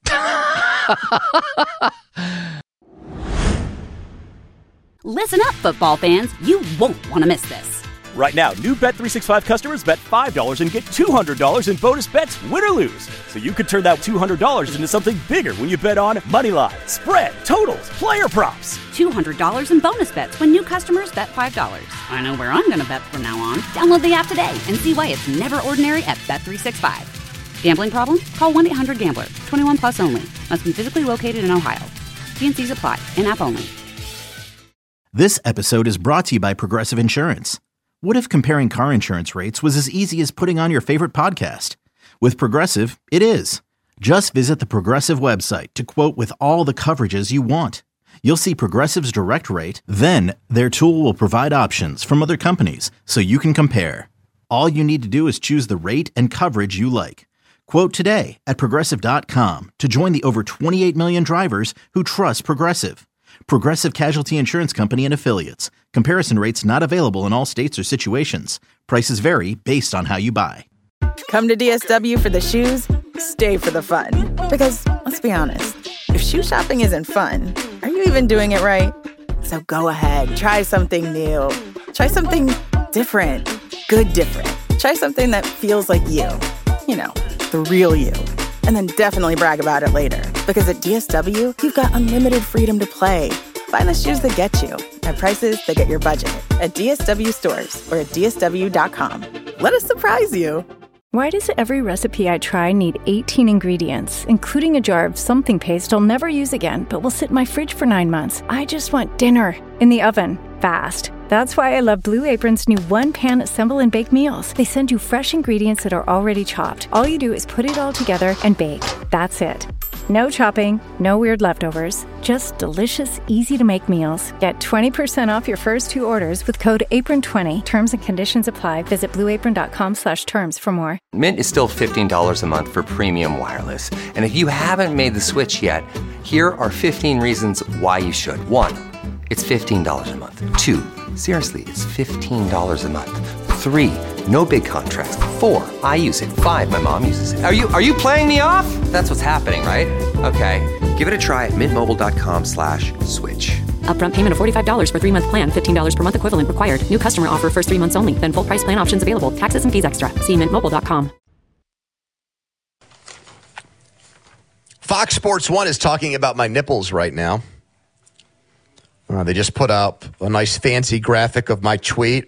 Listen up, football fans. You won't want to miss this. Right now, new Bet three sixty-five customers bet five dollars and get two hundred dollars in bonus bets, win or lose. So you could turn that two hundred dollars into something bigger when you bet on money line, spread, totals, player props. two hundred dollars in bonus bets when new customers bet five dollars. I know where I'm going to bet from now on. Download the app today and see why it's never ordinary at Bet three sixty-five. Gambling problem? Call one eight hundred gambler. twenty-one plus only. Must be physically located in Ohio. T and C's apply. In-app only. This episode is brought to you by Progressive Insurance. What if comparing car insurance rates was as easy as putting on your favorite podcast? With Progressive, it is. Just visit the Progressive website to quote with all the coverages you want. You'll see Progressive's direct rate, then their tool will provide options from other companies so you can compare. All you need to do is choose the rate and coverage you like. Quote today at Progressive dot com to join the over twenty-eight million drivers who trust Progressive. Progressive Casualty Insurance Company and Affiliates. Comparison rates not available in all states or situations. Prices vary based on how you buy. Come to D S W for the shoes, stay for the fun. Because, let's be honest, if shoe shopping isn't fun, are you even doing it right? So go ahead, try something new. Try something different. Good different. Try something that feels like you. You know, the real you. And then definitely brag about it later. Because at D S W, you've got unlimited freedom to play. Find the shoes that get you at prices that get your budget at D S W stores or at D S W dot com. Let us surprise you. Why does every recipe I try need eighteen ingredients, including a jar of something paste I'll never use again, but will sit in my fridge for nine months? I just want dinner in the oven, fast. That's why I love Blue Apron's new one-pan assemble and bake meals. They send you fresh ingredients that are already chopped. All you do is put it all together and bake. That's it. No chopping, no weird leftovers, just delicious, easy-to-make meals. Get twenty percent off your first two orders with code apron twenty. Terms and conditions apply. Visit blue apron dot com slash terms for more. Mint is still fifteen dollars a month for premium wireless. And if you haven't made the switch yet, here are fifteen reasons why you should. One, it's fifteen dollars a month. Two, seriously, it's fifteen dollars a month. Three, no big contracts. Four, I use it. Five, my mom uses it. Are you are you playing me off? That's what's happening, right? Okay, give it a try at mintmobile.com slash switch. Upfront payment of forty-five dollars for three-month plan, fifteen dollars per month equivalent required. New customer offer first three months only. Then full price plan options available. Taxes and fees extra. See mint mobile dot com. Fox Sports one is talking about my nipples right now. Uh, they just put up a nice fancy graphic of my tweet.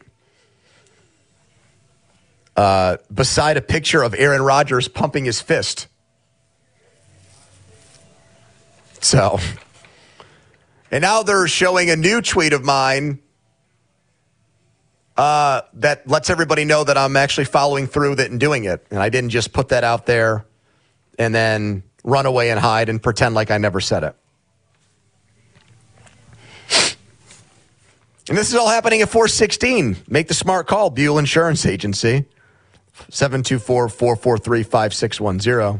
Uh, beside a picture of Aaron Rodgers pumping his fist. So, and now they're showing a new tweet of mine uh, that lets everybody know that I'm actually following through with it and doing it. And I didn't just put that out there and then run away and hide and pretend like I never said it. And this is all happening at four sixteen. Make the smart call, Buell Insurance Agency. seven two four, four four three, five six one zero.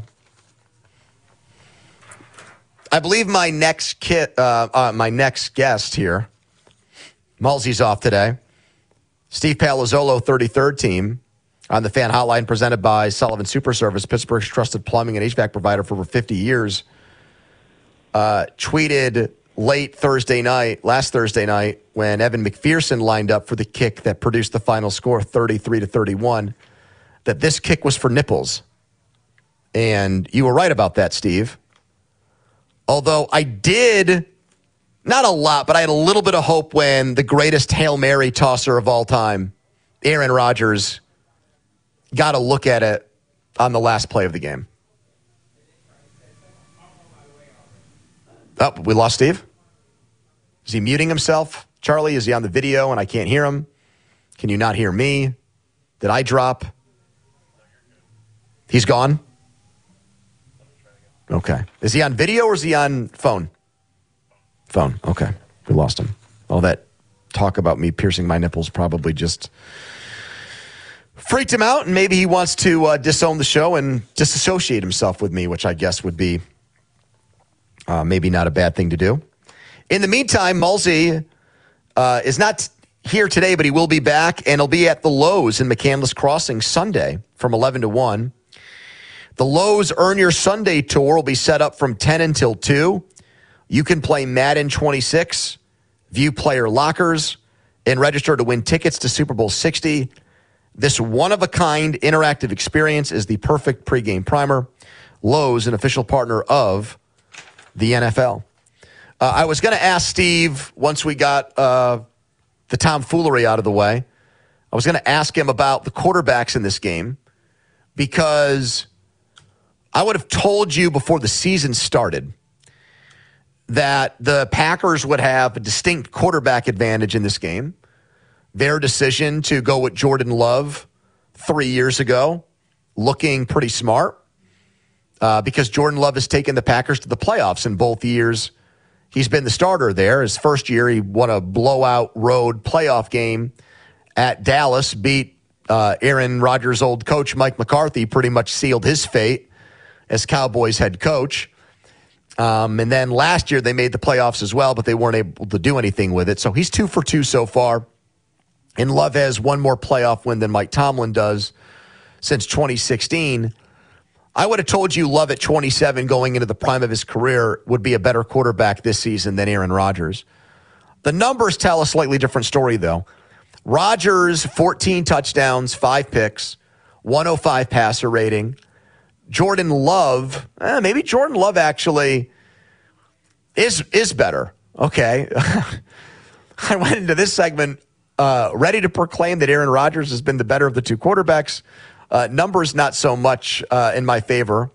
I believe my next kit, uh, uh, my next guest here, Mulsey's off today. Steve Palazzolo, thirty-third team, on the Fan Hotline, presented by Sullivan Super Service, Pittsburgh's trusted plumbing and H V A C provider for over fifty years, uh, tweeted late Thursday night, last Thursday night, when Evan McPherson lined up for the kick that produced the final score, thirty-three to thirty-one, that this kick was for nipples. And you were right about that, Steve. Although I did, not a lot, but I had a little bit of hope when the greatest Hail Mary tosser of all time, Aaron Rodgers, got a look at it on the last play of the game. Oh, we lost Steve? Is he muting himself? Charlie, is he on the video and I can't hear him? Can you not hear me? Did I drop? He's gone? Okay. Is he on video or is he on phone? Phone. Okay. We lost him. All that talk about me piercing my nipples probably just freaked him out, and maybe he wants to uh, disown the show and disassociate himself with me, which I guess would be uh, maybe not a bad thing to do. In the meantime, Mulsey uh, is not here today, but he will be back, and he'll be at the Lowe's in McCandless Crossing Sunday from eleven to one. The Lowe's Earn Your Sunday Tour will be set up from ten until two. You can play Madden twenty-six, view player lockers, and register to win tickets to Super Bowl sixty. This one-of-a-kind interactive experience is the perfect pregame primer. Lowe's, an official partner of the N F L. Uh, I was going to ask Steve, once we got uh, the tomfoolery out of the way, I was going to ask him about the quarterbacks in this game, because I would have told you before the season started that the Packers would have a distinct quarterback advantage in this game. Their decision to go with Jordan Love three years ago, looking pretty smart, uh, because Jordan Love has taken the Packers to the playoffs in both years He's been the starter there. His first year, he won a blowout road playoff game at Dallas, beat uh, Aaron Rodgers' old coach, Mike McCarthy, pretty much sealed his fate as Cowboys head coach. Um, and then last year, they made the playoffs as well, but they weren't able to do anything with it. So he's two for two so far. And Love has one more playoff win than Mike Tomlin does since twenty sixteen. I would have told you Love at twenty-seven going into the prime of his career would be a better quarterback this season than Aaron Rodgers. The numbers tell a slightly different story, though. Rodgers, fourteen touchdowns, five picks, one oh five passer rating. Jordan Love, eh, maybe Jordan Love actually is is better. Okay. I went into this segment uh, ready to proclaim that Aaron Rodgers has been the better of the two quarterbacks. Uh, numbers not so much uh, in my favor.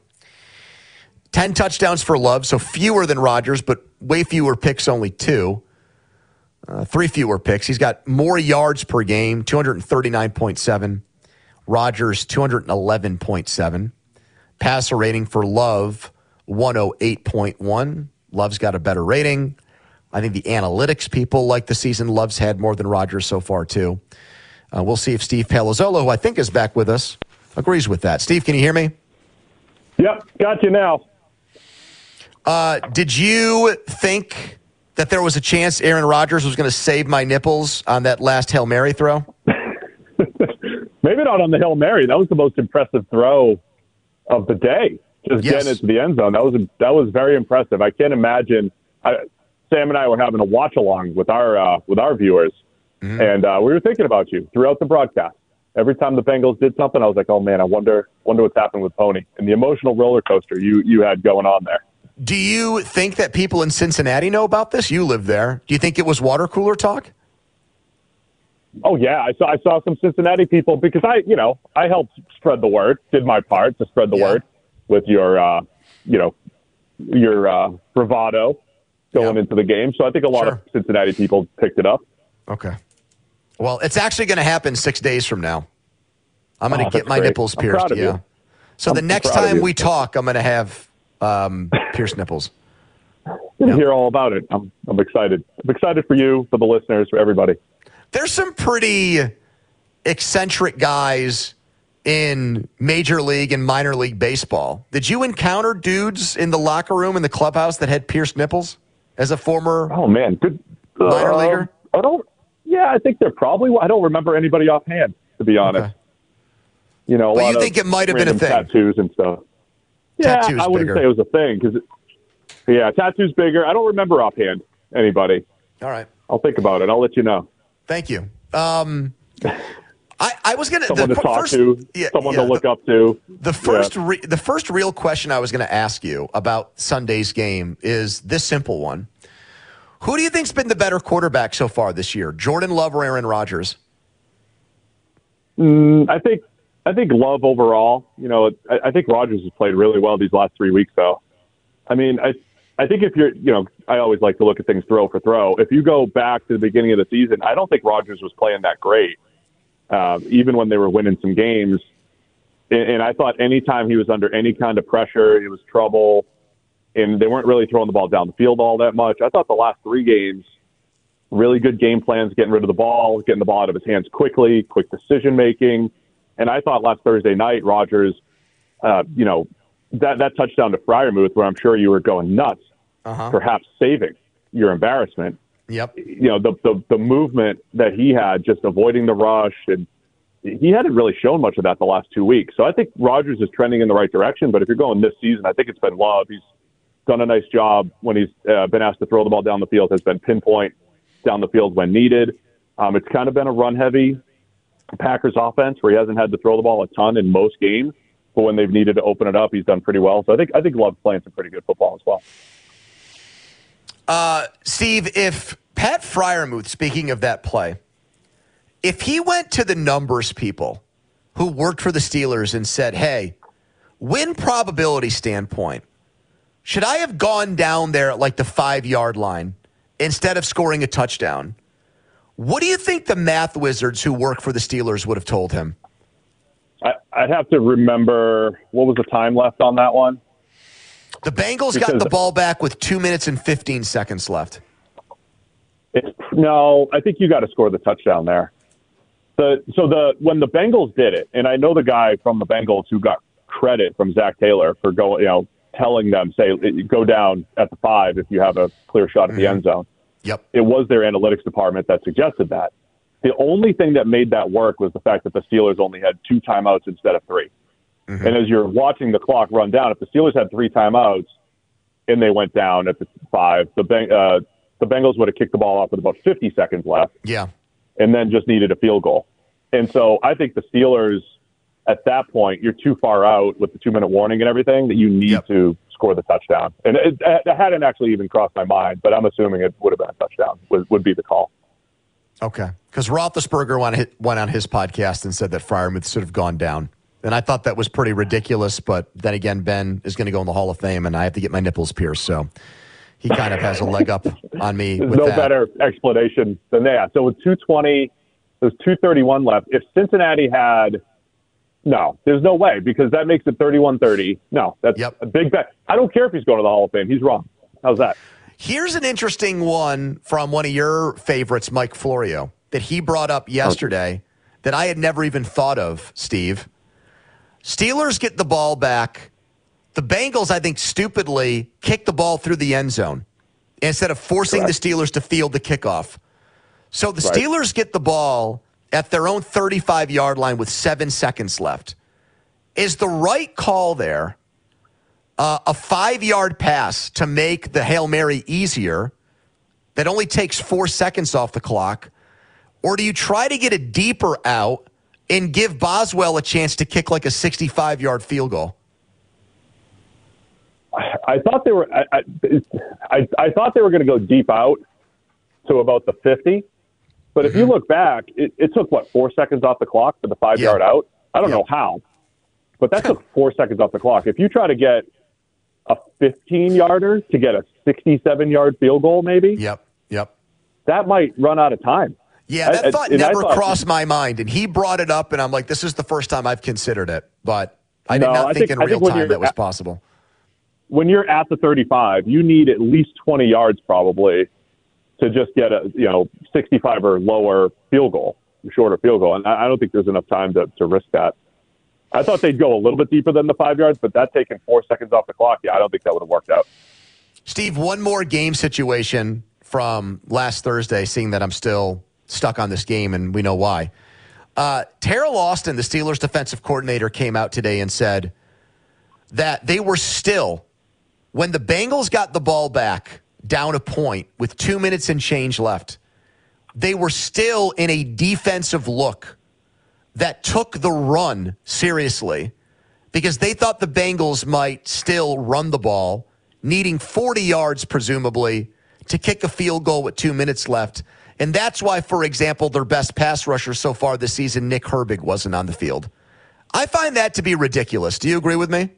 ten touchdowns for Love, so fewer than Rodgers, but way fewer picks, only two. Uh, three fewer picks. He's got more yards per game, two thirty-nine point seven. Rodgers, two eleven point seven. Passer rating for Love, one oh eight point one. Love's got a better rating. I think the analytics people like the season Love's had more than Rodgers so far, too. Uh, we'll see if Steve Palazzolo, who I think is back with us, agrees with that. Steve, can you hear me? Yep, got you now. Uh, did you think that there was a chance Aaron Rodgers was going to save my nipples on that last Hail Mary throw? Maybe not on the Hail Mary. That was the most impressive throw of the day. Just yes. getting it to the end zone. That was that was very impressive. I can't imagine. I, Sam and I were having a watch along with our uh, with our viewers. Mm-hmm. And uh, we were thinking about you throughout the broadcast. Every time the Bengals did something, I was like, "Oh man, I wonder, wonder what's happened with Pony." And the emotional roller coaster you you had going on there. Do you think that people in Cincinnati know about this? You live there. Do you think it was water cooler talk? Oh yeah, I saw I saw some Cincinnati people because I you know I helped spread the word, did my part to spread the yeah. word with your uh, you know your uh, bravado going yeah. into the game. So I think a lot sure. of Cincinnati people picked it up. Okay. Well, it's actually going to happen six days from now. I'm going to oh, get my great. nipples pierced. Yeah. You. So I'm the next time we talk, I'm going to have um, pierced nipples. I'm going to hear all about it. I'm I'm excited. I'm excited for you, for the listeners, for everybody. There's some pretty eccentric guys in Major League and minor league baseball. Did you encounter dudes in the locker room in the clubhouse that had pierced nipples as a former oh man, good minor uh, leaguer? I don't. Yeah, I think they're probably. I don't remember anybody offhand, to be honest. Okay. You know, a but lot you think of it might have been a thing? Tattoos and stuff. Yeah, tattoos I wouldn't bigger. say it was a thing because, yeah, tattoos bigger. I don't remember offhand anybody. All right, I'll think about it. I'll let you know. Thank you. Um, I, I was gonna someone the to talk first, to, yeah, someone yeah, to look the, up to. The first, yeah. re, the first real question I was going to ask you about Sunday's game is this simple one. Who do you think's been the better quarterback so far this year, Jordan Love or Aaron Rodgers? Mm, I think I think Love overall. You know, I, I think Rodgers has played really well these last three weeks, though. I mean, I I think if you're, you know, I always like to look at things throw for throw. If you go back to the beginning of the season, I don't think Rodgers was playing that great, uh, even when they were winning some games. And, and I thought anytime he was under any kind of pressure, it was trouble. And they weren't really throwing the ball down the field all that much. I thought the last three games, really good game plans, getting rid of the ball, getting the ball out of his hands quickly, quick decision-making. And I thought last Thursday night, Rodgers, uh, you know, that, that touchdown to Freiermuth, where I'm sure you were going nuts, uh-huh. perhaps saving your embarrassment. Yep. You know, the, the the movement that he had, just avoiding the rush, and he hadn't really shown much of that the last two weeks. So I think Rodgers is trending in the right direction. But if you're going this season, I think it's been Love. He's done a nice job when he's uh, been asked to throw the ball down the field, has been pinpoint down the field when needed. Um, it's kind of been a run-heavy Packers offense where he hasn't had to throw the ball a ton in most games, but when they've needed to open it up, he's done pretty well. So I think I think Love's playing some pretty good football as well. Uh, Steve, if Pat Freiermuth, speaking of that play, if he went to the numbers people who worked for the Steelers and said, hey, win probability standpoint, should I have gone down there at like the five-yard line instead of scoring a touchdown? What do you think the math wizards who work for the Steelers would have told him? I, I'd have to remember, what was the time left on that one? The Bengals Because- got the ball back with two minutes and fifteen seconds left. It's, no, I think you got to score the touchdown there. The so the when the Bengals did it, and I know the guy from the Bengals who got credit from Zach Taylor for going, you know, telling them, say, go down at the five if you have a clear shot at the end zone. Yep. It was their analytics department that suggested that. The only thing that made that work was the fact that the Steelers only had two timeouts instead of three. Mm-hmm. And as you're watching the clock run down, if the Steelers had three timeouts and they went down at the five, the uh, the Bengals would have kicked the ball off with about fifty seconds left. Yeah. And then just needed a field goal. And so I think the Steelers, at that point, you're too far out with the two-minute warning and everything that you need yep. to score the touchdown. And it, it hadn't actually even crossed my mind, but I'm assuming it would have been a touchdown, would, would be the call. Okay. Because Roethlisberger went, went on his podcast and said that Freiermuth should have gone down. And I thought that was pretty ridiculous, but then again, Ben is going to go in the Hall of Fame, and I have to get my nipples pierced, so he kind of has a leg up on me. There's with no that. better explanation than that. So with two twenty, there's two thirty-one left. If Cincinnati had, no, there's no way, because that makes it thirty-one thirty. No, that's yep. a big bet. I don't care if he's going to the Hall of Fame. He's wrong. How's that? Here's an interesting one from one of your favorites, Mike Florio, that he brought up yesterday okay. that I had never even thought of, Steve. Steelers get the ball back. The Bengals, I think, stupidly kick the ball through the end zone instead of forcing Correct. the Steelers to field the kickoff. So the right. Steelers get the ball at their own thirty-five-yard line with seven seconds left. Is the right call there uh, a five-yard pass to make the Hail Mary easier that only takes four seconds off the clock? Or do you try to get a deeper out and give Boswell a chance to kick like a sixty-five-yard field goal? I thought they were. I, I, I thought they were going to go deep out to about the fifty, but if you look back, it, it took what four seconds off the clock for the five-yard yeah. out. I don't yeah. know how, but that took four seconds off the clock. If you try to get a fifteen-yarder to get a sixty-seven-yard field goal, maybe. Yep. Yep. That might run out of time. Yeah, that I, thought I, never thought, crossed my mind, and he brought it up, and I'm like, this is the first time I've considered it, but I did no, not I think, think in real think time that was at, possible. When you're at the thirty-five, you need at least twenty yards probably to just get a you know sixty-five or lower field goal, shorter field goal, and I, I don't think there's enough time to, to risk that. I thought they'd go a little bit deeper than the five yards, but that taking four seconds off the clock, yeah, I don't think that would have worked out. Steve, one more game situation from last Thursday, seeing that I'm still stuck on this game, and we know why. Uh, Terrell Austin, the Steelers defensive coordinator, came out today and said that they were still, when the Bengals got the ball back down a point with two minutes and change left, they were still in a defensive look that took the run seriously because they thought the Bengals might still run the ball, needing forty yards, presumably, to kick a field goal with two minutes left. And that's why, for example, their best pass rusher so far this season, Nick Herbig, wasn't on the field. I find that to be ridiculous. Do you agree with me?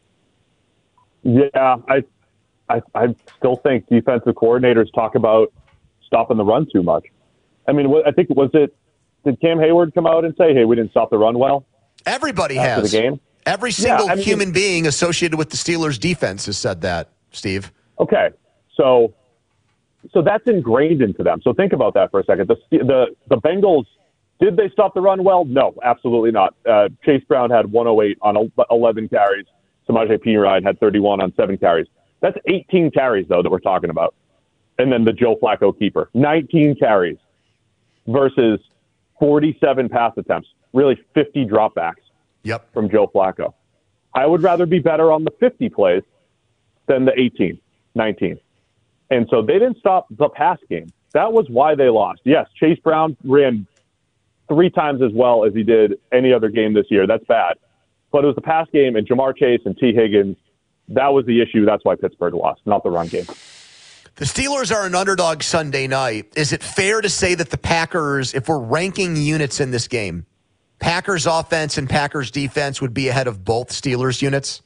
Yeah, I, I, I still think defensive coordinators talk about stopping the run too much. I mean, I think, was it, did Cam Hayward come out and say, hey, we didn't stop the run well? Everybody after has. the game? Every single yeah, I mean, human being associated with the Steelers defense has said that, Steve. Okay, so so that's ingrained into them. So think about that for a second. The the, the Bengals, did they stop the run well? No, absolutely not. Uh, Chase Brown had one oh eight on eleven carries. Samaje Perine had thirty-one on seven carries. That's eighteen carries, though, that we're talking about. And then the Joe Flacco keeper, nineteen carries versus forty-seven pass attempts, really fifty dropbacks yep. from Joe Flacco. I would rather be better on the fifty plays than the eighteen, nineteen. And so they didn't stop the pass game. That was why they lost. Yes, Chase Brown ran three times as well as he did any other game this year. That's bad. But it was the pass game, and Jamar Chase and T. Higgins, that was the issue. That's why Pittsburgh lost, not the run game. The Steelers are an underdog Sunday night. Is it fair to say that the Packers, if we're ranking units in this game, Packers offense and Packers defense would be ahead of both Steelers units?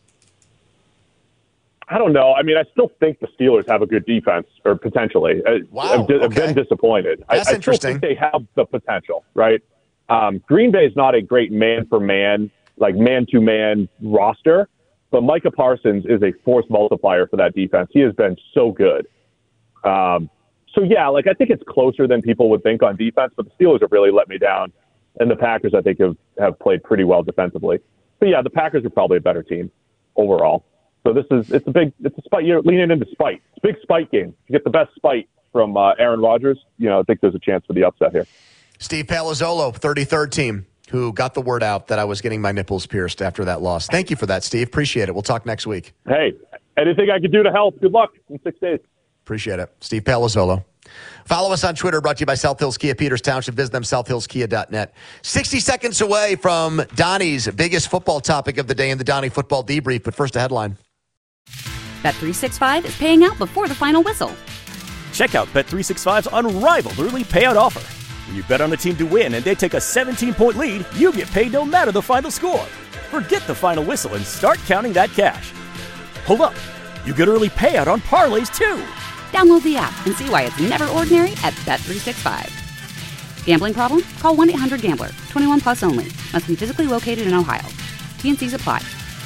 I don't know. I mean, I still think the Steelers have a good defense, or potentially. Wow, I've, I've okay. been disappointed. That's I, I interesting. still think they have the potential, right? Um, Green Bay is not a great man-for-man, like man-to-man roster, but Micah Parsons is a force multiplier for that defense. He has been so good. Um, so, yeah, like I think it's closer than people would think on defense, but the Steelers have really let me down. And the Packers, I think, have, have played pretty well defensively. But, yeah, the Packers are probably a better team overall. So this is it's a big it's a spite. You're leaning into spite. It's a big spite game. You get the best spite from uh, Aaron Rodgers. You know, I think there's a chance for the upset here. Steve Palazzolo, thirty-third team, who got the word out that I was getting my nipples pierced after that loss. Thank you for that, Steve. Appreciate it. We'll talk next week. Hey, anything I could do to help. Good luck in six days. Appreciate it. Steve Palazzolo. Follow us on Twitter, brought to you by South Hills Kia Peters Township. Visit them, south hills kia dot net. sixty seconds away from Donnie's biggest football topic of the day in the Donnie Football Debrief. But first, a headline. Bet three sixty-five is paying out before the final whistle. Check out Bet three sixty-five's unrivaled early payout offer. When you bet on a team to win and they take a seventeen-point lead, you get paid no matter the final score. Forget the final whistle and start counting that cash. Hold up. You get early payout on parlays, too. Download the app and see why it's never ordinary at Bet three sixty-five. Gambling problem? Call one eight hundred gambler. twenty-one plus only. Must be physically located in Ohio. T N Cs apply.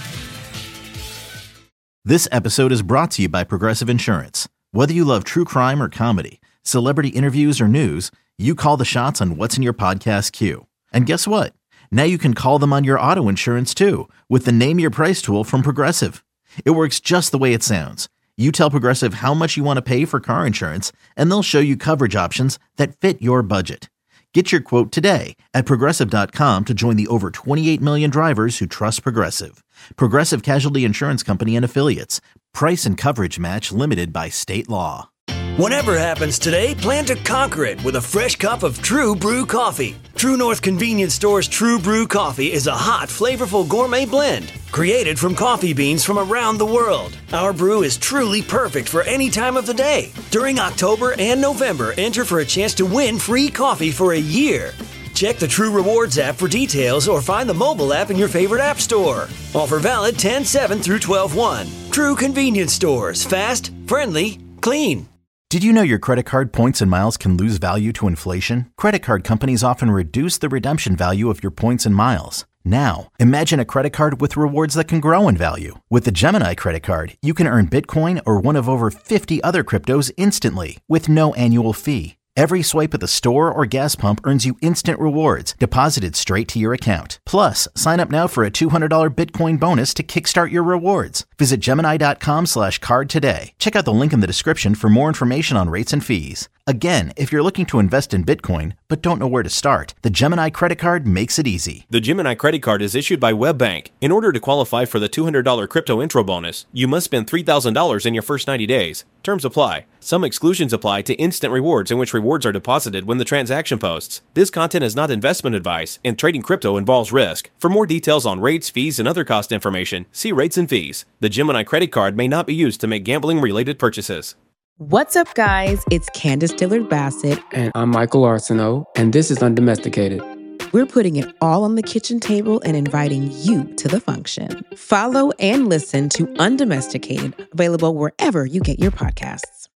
This episode is brought to you by Progressive Insurance. Whether you love true crime or comedy, celebrity interviews or news, you call the shots on what's in your podcast queue. And guess what? Now you can call them on your auto insurance too with the Name Your Price tool from Progressive. It works just the way it sounds. You tell Progressive how much you want to pay for car insurance, and they'll show you coverage options that fit your budget. Get your quote today at Progressive dot com to join the over twenty-eight million drivers who trust Progressive. Progressive Casualty Insurance Company and Affiliates. Price and coverage match limited by state law. Whatever happens today, plan to conquer it with a fresh cup of True Brew coffee. True North Convenience Store's True Brew coffee is a hot, flavorful gourmet blend created from coffee beans from around the world. Our brew is truly perfect for any time of the day. During October and November, enter for a chance to win free coffee for a year. Check the True Rewards app for details or find the mobile app in your favorite app store. Offer valid ten seven through twelve one. True Convenience Stores. Fast, friendly, clean. Did you know your credit card points and miles can lose value to inflation? Credit card companies often reduce the redemption value of your points and miles. Now, imagine a credit card with rewards that can grow in value. With the Gemini credit card, you can earn Bitcoin or one of over fifty other cryptos instantly with no annual fee. Every swipe at the store or gas pump earns you instant rewards deposited straight to your account. Plus, sign up now for a two hundred dollars Bitcoin bonus to kickstart your rewards. Visit Gemini.com slash card today. Check out the link in the description for more information on rates and fees. Again, if you're looking to invest in Bitcoin but don't know where to start, the Gemini credit card makes it easy. The Gemini credit card is issued by WebBank. In order to qualify for the two hundred dollars crypto intro bonus, you must spend three thousand dollars in your first ninety days. Terms apply. Some exclusions apply to instant rewards in which rewards are deposited when the transaction posts. This content is not investment advice, and trading crypto involves risk. For more details on rates, fees, and other cost information, see rates and fees. The Gemini credit card may not be used to make gambling-related purchases. What's up, guys? It's Candace Dillard Bassett. And I'm Michael Arsenault, and this is Undomesticated. We're putting it all on the kitchen table and inviting you to the function. Follow and listen to Undomesticated, available wherever you get your podcasts.